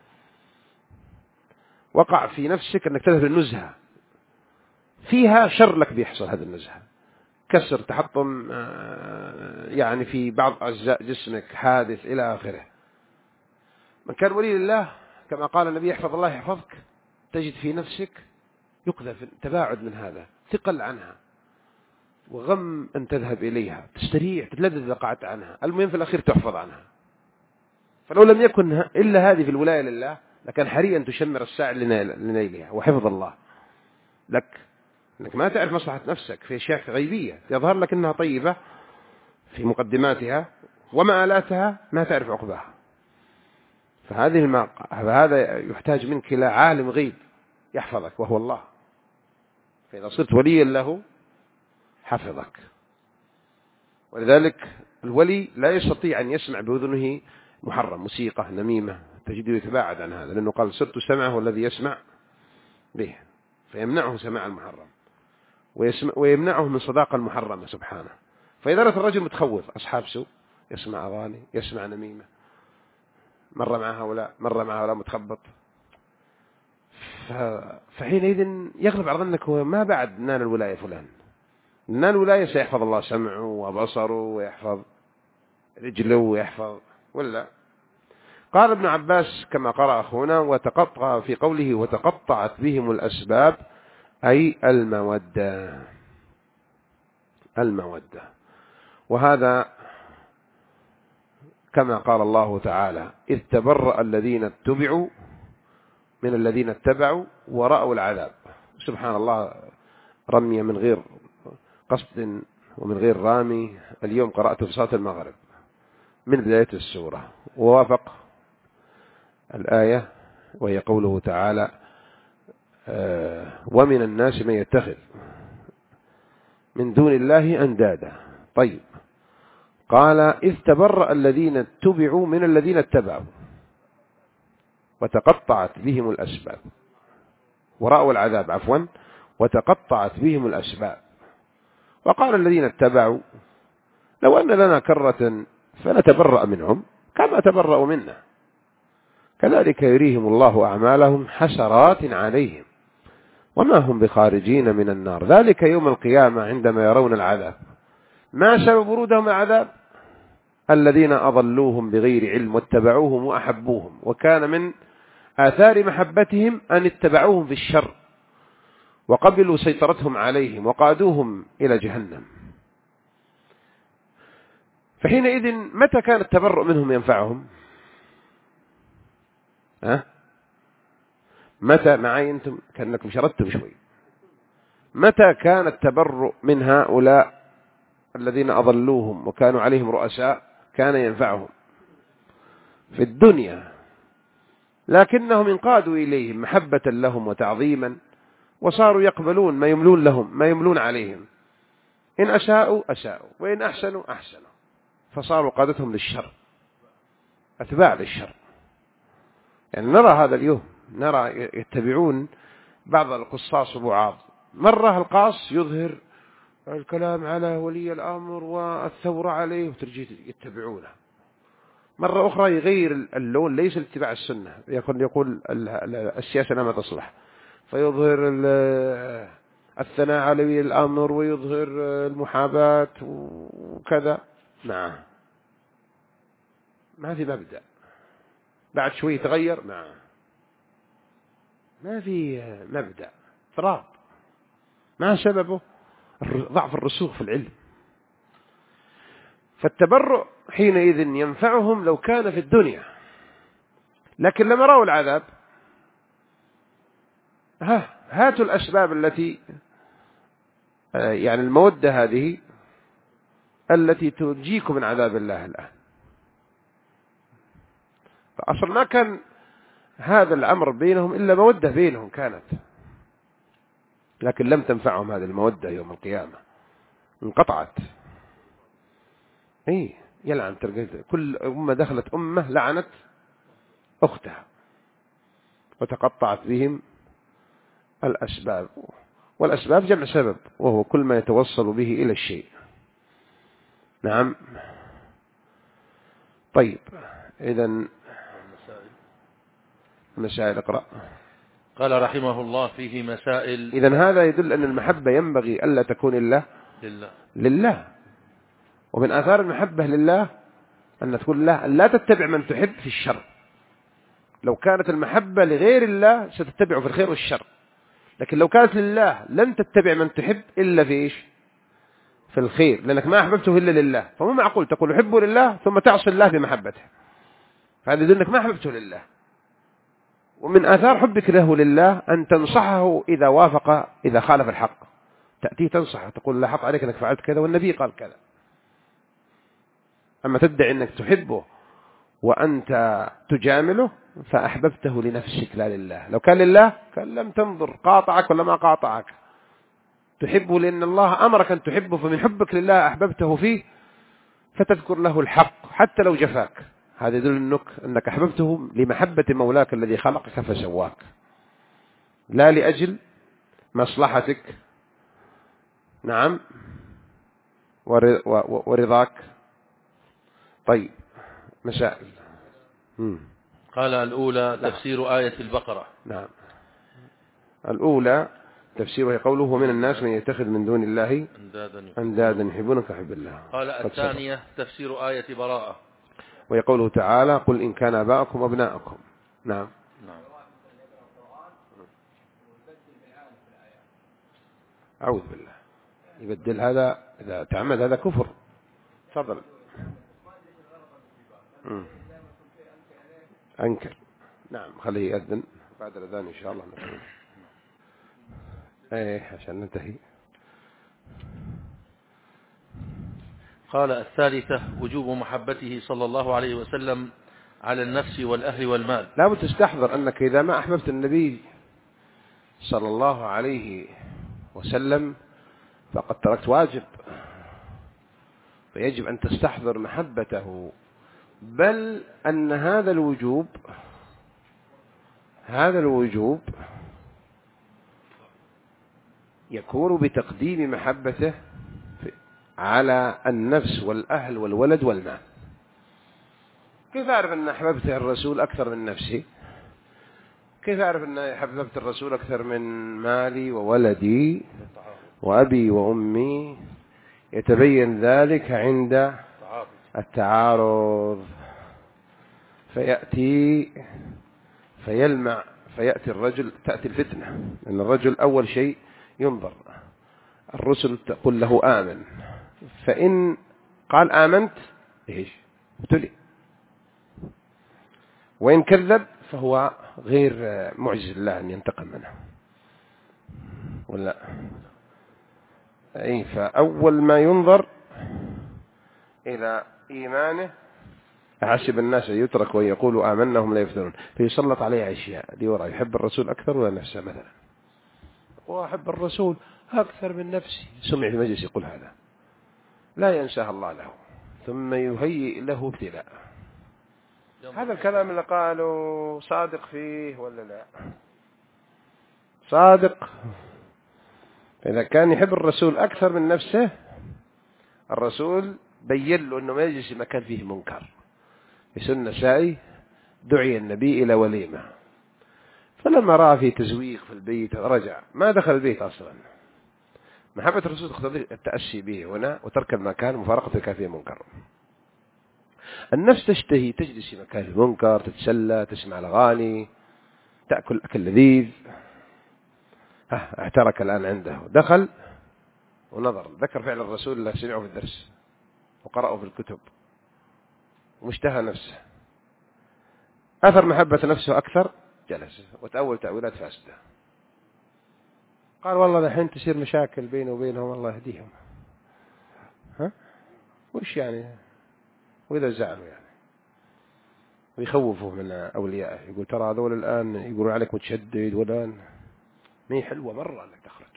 وقع في نفسك أنك تذهب النزهة فيها شر لك بيحصل، هذا النزهة كسر تحطم يعني في بعض أجزاء جسمك، حادث إلى آخره. من كان ولي لله كما قال النبي يحفظ الله يحفظك، تجد في نفسك يقذف تباعد من هذا، ثقل عنها، وغم أن تذهب إليها، تستريح تتلذذ إذا قعدت عنها، المهم في الأخير تحفظ عنها. فلو لم يكن إلا هذه في الولاية لله لكان حريا تشمر الساعة لنيلها وحفظ الله لك، أنك ما تعرف مصلحة نفسك في أشياء غيبية يظهر لك أنها طيبة في مقدماتها ومآلاتها ما تعرف عقبها. فهذه الماقع فهذا يحتاج منك إلى عالم غيب يحفظك وهو الله. فإذا صرت وليا له حفظك. ولذلك الولي لا يستطيع أن يسمع بأذنه محرم، موسيقى، نميمة، تجده يتباعد عن هذا، لأنه قال صرت سمعه الذي يسمع به، فيمنعه سماع المحرم ويمنعه من صداقة المحرمة سبحانه. فإذا رأت الرجل متخوف أصحاب سوء، يسمع أغاني، يسمع نميمة، مرة مع هؤلاء مرة مع هؤلاء متخبط، فحينئذ يغلب على ظنك هو ما بعد نال الولاية فلان. نال الولاية سيحفظ الله سمعه وبصره ويحفظ رجله ويحفظ ولا. قال ابن عباس كما قرأ أخونا وتقطع في قوله وتقطعت بهم الأسباب أي المودة، المودة. وهذا كما قال الله تعالى إذ تبرأ الذين اتبعوا من الذين اتبعوا ورأوا العذاب. سبحان الله، رمي من غير قصد ومن غير رامي. اليوم قرأته في صلاة المغرب من بداية السورة ووافق الآية وهي قوله تعالى ومن الناس من يتخذ من دون الله أندادا. طيب قال إذ تبرأ الذين اتبعوا من الذين اتبعوا وتقطعت بهم الأسباب ورأوا العذاب عفوا وتقطعت بهم الأسباب. وقال الذين اتبعوا لو أن لنا كرة فنتبرأ منهم كما تبرأوا منا كذلك يريهم الله أعمالهم حسرات عليهم وما هم بخارجين من النار ذلك يوم القيامة عندما يرون العذاب. ما سبب ورودهم العذاب؟ الذين أضلوهم بغير علم واتبعوهم وأحبوهم، وكان من آثار محبتهم أن اتبعوهم في الشر وقبلوا سيطرتهم عليهم وقادوهم إلى جهنم. فحينئذ متى كان التبرؤ منهم ينفعهم؟ ها؟ متى معي أنتم كأنكم شردتم شوي؟ متى كان التبرؤ من هؤلاء الذين أضلوهم وكانوا عليهم رؤساء كان ينفعهم؟ في الدنيا، لكنهم انقادوا إليهم محبة لهم وتعظيما، وصاروا يقبلون ما يملون لهم ما يملون عليهم، إن أساءوا أساءوا وإن أحسنوا أحسنوا، فصاروا قادتهم للشر، أتباع للشر. يعني نرى هذا اليوم، نرى يتبعون بعض القصاص وبعض. مرة القاص يظهر الكلام على ولي الأمر والثورة عليه وترجي يتبعونه، مرة أخرى يغير اللون، ليس لاتباع السنة، يكون يقول السياسة ما تصلح، فيظهر الثناء على ولي الأمر ويظهر المحاباة وكذا. نعم، ما في مبدأ. بعد شوي تغير، نعم، ما في مبدأ، اضطراب. ما سببه؟ ضعف الرسوخ في العلم. فالتبرؤ حينئذ ينفعهم لو كان في الدنيا، لكن لما رأوا العذاب ها هاتوا الأسباب التي يعني المودة هذه التي تنجيكم من عذاب الله الآن. فأصلا ما كان هذا الأمر بينهم إلا مودة بينهم كانت، لكن لم تنفعهم هذه المودة يوم القيامة، انقطعت. اي يلعن ترقيت، كل أمة دخلت أمة لعنت أختها وتقطعت بهم الأسباب، والأسباب جمع سبب، وهو كل ما يتوصل به إلى الشيء. نعم. طيب، إذن مسائل اقرأ. قال رحمه الله فيه مسائل. إذن هذا يدل أن المحبة ينبغي ألا تكون إلا لله. لله. ومن آثار المحبة لله أن تقول الله لا تتبع من تحب في الشر. لو كانت المحبة لغير الله ستتبعه في الخير والشر، لكن لو كانت لله لن تتبع من تحب إلا في إيش؟ في الخير، لأنك ما أحببته إلا لله. فمو معقول تقول أحبه لله ثم تعصي الله بمحبته، هذا يدل أنك ما أحببته لله. ومن آثار حبك له لله أن تنصحه إذا وافق إذا خالف الحق، تأتيه تنصحه تقول لا حق عليك أنك فعلت كذا والنبي قال كذا. أما تدعي أنك تحبه وأنت تجامله فأحببته لنفسك لا لله. لو كان لله كان لم تنظر قاطعك ولا ما قاطعك، تحبه لأن الله أمرك أن تحبه، فمن حبك لله أحببته فيه فتذكر له الحق حتى لو جفاك. هذا يدل أنك, أنك أحببته لمحبة مولاك الذي خلقك فسواك، لا لأجل مصلحتك. نعم، ورضاك. طيب، مسائل. مم. قال الأولى تفسير آية البقرة. نعم، الأولى تفسيرها قوله ومن الناس من يتخذ من دون الله أندادا يحبونهم كحب الله. قال الثانية تفسير آية براءة، ويقوله تعالى قل إن كان آباؤكم وأبناؤكم. نعم. نعم. أعوذ بالله، يبدل هذا إذا تعمد هذا كفر. تفضل. أنكر. نعم، خليه يأذن بعد الأذان إن شاء الله نقول. إيه عشان ننتهي. قال الثالثة وجوب محبته صلى الله عليه وسلم على النفس والأهل والمال. لا بد تستحضر أنك إذا ما أحببت النبي صلى الله عليه وسلم فقد تركت واجب، فيجب أن تستحضر محبته، بل أن هذا الوجوب هذا الوجوب يكون بتقديم محبته على النفس والأهل والولد والمال. كيف أعرف أن أحببت الرسول أكثر من نفسي؟ كيف أعرف أن أحببت الرسول أكثر من مالي وولدي وأبي وأمي؟ يتبين ذلك عند التعارض، فيأتي فيلمع فيأتي الرجل، تأتي الفتنة، لأن الرجل أول شيء ينظر. الرسل تقول له آمن، فإن قال آمنت إيش ابتلي، وإن كذب فهو غير معجز الله أن ينتقم منه ولا. أي فأول ما ينظر إلى إيمانه. أحسب الناس يترك ويقولوا آمنهم لا يفتنون، فيسلط عليه أشياء دي وراء. يحب الرسول أكثر ولا نفسه مثلا؟ وأحب الرسول أكثر من نفسي، سمع في مجلس يقول هذا لا ينساها الله له، ثم يهيئ له ابتلاء. هذا الكلام اللي قالوا صادق فيه ولا لا؟ صادق. إذا كان يحب الرسول أكثر من نفسه، الرسول بين له أنه ما يجلس مكان فيه منكر. في سنة النسائي دعي النبي إلى وليمة، فلما رأى فيه تزويق في البيت رجع، ما دخل البيت أصلا. محبة الرسول تقتضي التأسي به هنا وترك المكان، مفارقة كان فيه منكر. النفس تشتهي تجلس في مكان المنكر، تتسلى، تسمع الأغاني، تأكل أكل لذيذ. اعترك الآن عنده، دخل ونظر، ذكر فعل الرسول اللي سمعه في الدرس وقرأه في الكتب، واشتهى نفسه، أثر محبة نفسه أكثر، جلس وتأول تأويلات فاسدة. قال والله الحين تصير مشاكل بينه وبينهم، الله يهديهم. ها وش يعني؟ وإذا زعلوا يعني ويخوفوا من أوليائه، يقول ترى هذول الآن يقولون عليك متشدد، والآن ما هي حلوة مرة أنك تخرج.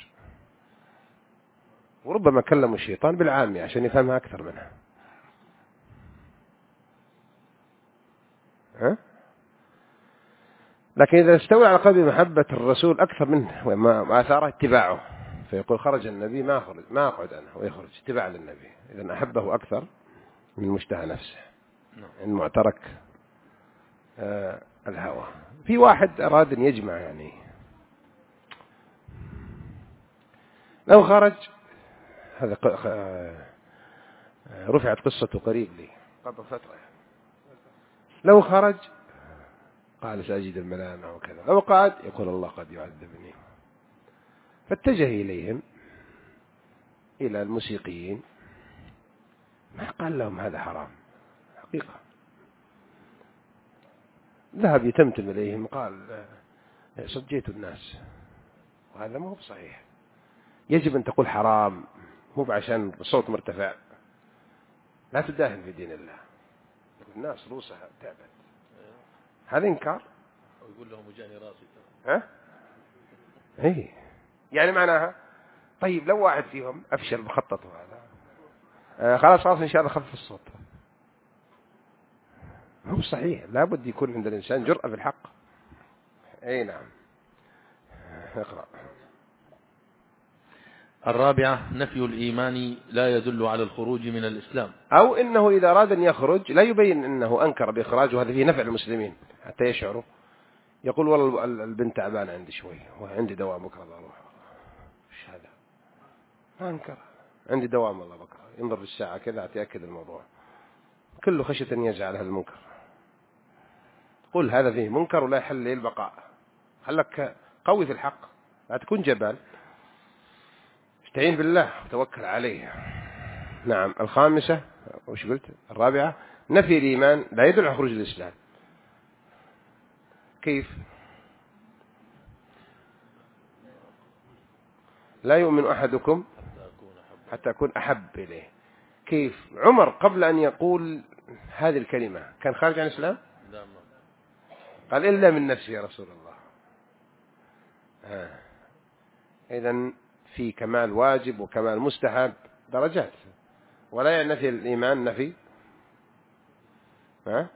وربما كلموا الشيطان بالعامية عشان يفهمها أكثر منها. ها؟ لكن إذا استوى على قلبه محبة الرسول أكثر منه وما أثاره اتباعه، فيقول خرج النبي ما خرج ما أقعد أنا، ويخرج اتباع للنبي. إذا أحبه أكثر من مشتهى نفسه، المعترك آه الهوى. في واحد أراد أن يجمع، يعني لو خرج، هذا رفعت قصته قريب لي قبل فترة، لو خرج قال سأجد الملامة وكذا، لو قعد يقول الله قد يعذبني. فاتجه إليهم، إلى الموسيقيين، ما قال لهم هذا حرام حقيقة. ذهب يتمتم إليهم، قال صجيت الناس، وهذا ما هو بصحيح. يجب أن تقول حرام، مو عشان الصوت مرتفع. لا تداهن في دين الله. الناس روسها تعبت، هذا إنكار. ويقول لهم وجاني راسي. ها؟ إيه يعني معناها طيب لو واحد فيهم أفشل بخططه هذا، آه خلاص خلاص إن شاء الله خفف الصوت. هو صحيح، لابد يكون عند الإنسان جرأة في الحق. أي نعم. اقرأ. الرابعة نفي الإيمان لا يدل على الخروج من الإسلام، أو إنه إذا أراد أن يخرج لا يبين أنه أنكر بإخراجه، هذا فيه نفع المسلمين حتى يشعروا. يقول والله البنت تعبانة عندي شوي وعندي دوام بكرة أروح. إيش هذا؟ ما أنكر، عندي دوام والله بكرة، ينظر في الساعة كذا أتأكد الموضوع، كله خشية أن يجعل هذا المنكر. قل هذا فيه منكر ولا يحل لي البقاء. خلك قوي في الحق، لا تكون جبال، استعين بالله وتوكل عليه. نعم. الخامسة وش قلت؟ الرابعة نفي الإيمان لا يدل على خروج الإسلام. كيف؟ لا يؤمن أحدكم حتى أكون أحب إليه. كيف؟ عمر قبل أن يقول هذه الكلمة كان خارج عن الإسلام؟ قال إلا من نفسي يا رسول الله. آه. إذن في كمال واجب وكمال مستحب درجات، ولا يعني نفي الإيمان نفي ها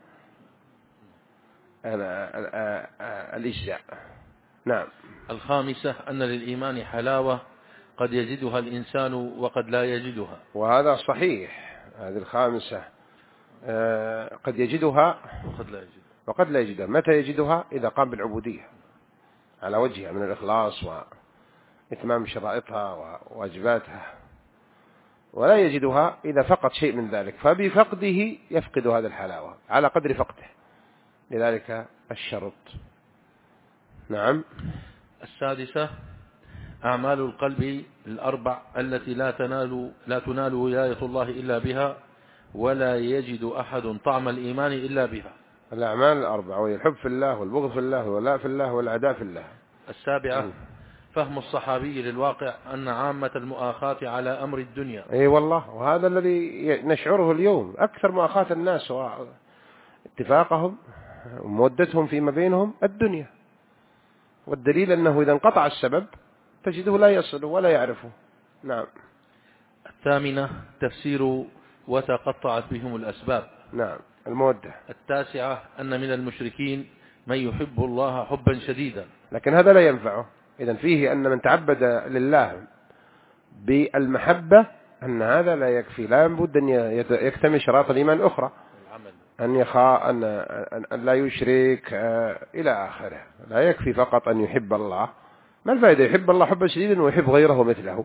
الإجزاء. نعم. الخامسة أن للإيمان حلاوة قد يجدها الإنسان وقد لا يجدها، وهذا صحيح. هذه الخامسة قد يجدها وقد لا يجدها. وقد لا يجدها. متى يجدها؟ إذا قام بالعبودية على وجهها من الإخلاص وإتمام شرائطها وواجباتها. ولا يجدها إذا فقد شيء من ذلك، فبفقده يفقد هذا الحلاوة على قدر فقده، لذلك الشرط. نعم. السادسة أعمال القلب الأربع التي لا تنال لا تنال ولاية الله إلا بها، ولا يجد أحد طعم الإيمان إلا بها. الأعمال الأربع وهي الحب في الله والبغض في الله والولاء في الله والعداء في الله. السابعة فهم الصحابي للواقع أن عامة المؤاخاة على أمر الدنيا. أي والله، وهذا الذي نشعره اليوم. أكثر مؤاخاة الناس واتفاقهم ومودتهم فيما بينهم الدنيا، والدليل أنه إذا انقطع السبب تجده لا يصل ولا يعرفه. نعم. الثامنة تفسير وتقطعت بهم الأسباب. نعم، المودة. التاسعة أن من المشركين من يحب الله حبا شديدا، لكن هذا لا ينفعه. إذن فيه أن من تعبد لله بالمحبة أن هذا لا يكفي، لا بد أن يكتمل شراط الإيمان الأخرى، أن يخاء أن, أن لا يشرك إلى آخره. لا يكفي فقط أن يحب الله. ما الفائدة يحب الله حبا شديدا ويحب غيره مثله؟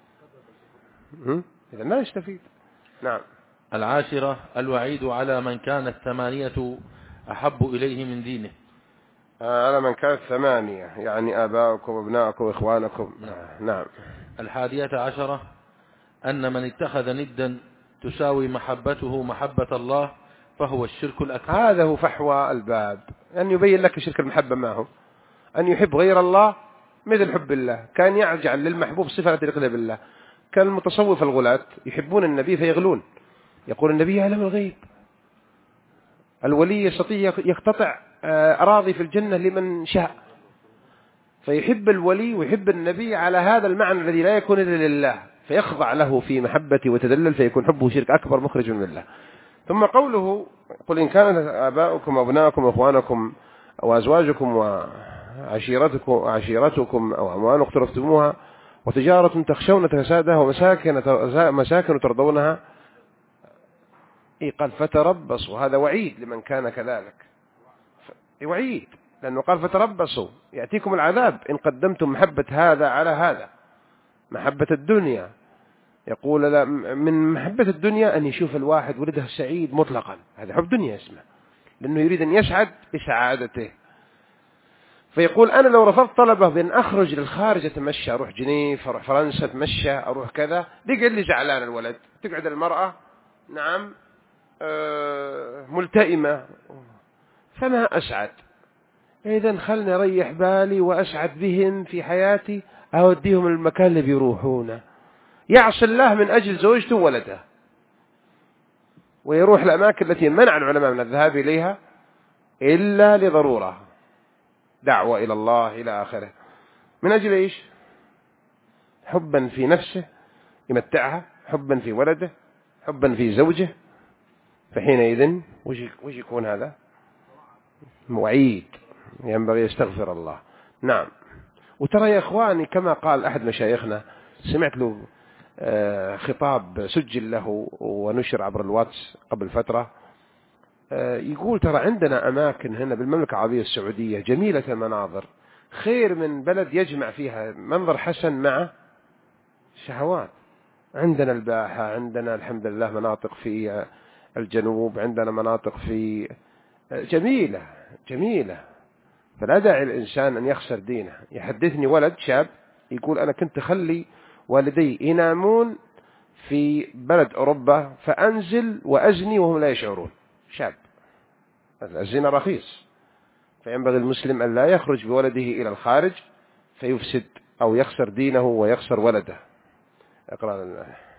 إذن لا يستفيد. نعم. العاشرة الوعيد على من كانت ثمانية أحب إليه من دينه. على من كانت ثمانية يعني آباؤكم وابناؤكم وإخوانكم. نعم. نعم. الحادية عشرة أن من اتخذ ندا تساوي محبته محبة الله فهو الشرك الأكبر. هذا هو فحوى الباب، أن يبين لك شرك المحبة ما هو. أن يحب غير الله مثل حب الله، كان يجعل للمحبوب صفة تليق بالله. كان المتصوف الغلاة يحبون النبي فيغلون، يقول النبي يعلم الغيب، الولي يستطيع يقتطع أراضي في الجنة لمن شاء، فيحب الولي ويحب النبي على هذا المعنى الذي لا يكون إلا لله، فيخضع له في محبته وتدلل، فيكون حبه شرك أكبر مخرج من الله. ثم قوله قل إن كانت آباؤكم وأبناؤكم وإخوانكم وأزواجكم وعشيرتكم وعشيرتكم أو أموال اقترفتموها وتجارة تخشون كسادها ومساكن مساكن ترضونها، إيه قال فتربصوا. هذا وعيد لمن كان كذلك، وعيد لأنه قال فتربصوا يأتيكم العذاب إن قدمتم محبة هذا على هذا، محبة الدنيا. يقول لا، من محبة الدنيا أن يشوف الواحد ولده سعيد مطلقا، هذا حب دنيا اسمه، لأنه يريد أن يسعد بسعادته. فيقول أنا لو رفضت طلبه بأن أخرج للخارج أتمشى، أروح جنيف، أروح فرنسا أتمشى، أروح كذا، بيقعد لي زعلان الولد، تقعد المرأة نعم ملتئمة، فما أسعد. إذن خلني أريح بالي وأسعد بهم في حياتي، أوديهم المكان اللي بيروحونه. يعصي الله من أجل زوجته وولده، ويروح الأماكن التي منع العلماء من الذهاب إليها إلا لضرورة، دعوة إلى الله إلى آخره. من أجل إيش؟ حبا في نفسه يمتعها، حبا في ولده، حبا في زوجه. فحينئذ وش يكون هذا؟ وعيد، ينبغي يستغفر الله. نعم. وترى يا إخواني كما قال أحد مشايخنا، سمعت له خطاب سجل له ونشر عبر الواتس قبل فترة، يقول ترى عندنا أماكن هنا بالمملكة العربية السعودية جميلة المناظر، خير من بلد يجمع فيها منظر حسن مع شهوات. عندنا الباحة، عندنا الحمد لله مناطق في الجنوب، عندنا مناطق في جميلة جميلة. فلا داعي الإنسان أن يخسر دينه. يحدثني ولد شاب يقول أنا كنت أخلي والدي ينامون في بلد أوروبا فأنزل وأزني وهم لا يشعرون. شاب، الزنا رخيص، فينبغي المسلم أن لا يخرج بولده إلى الخارج فيفسد أو يخسر دينه ويخسر ولده. اقرأ.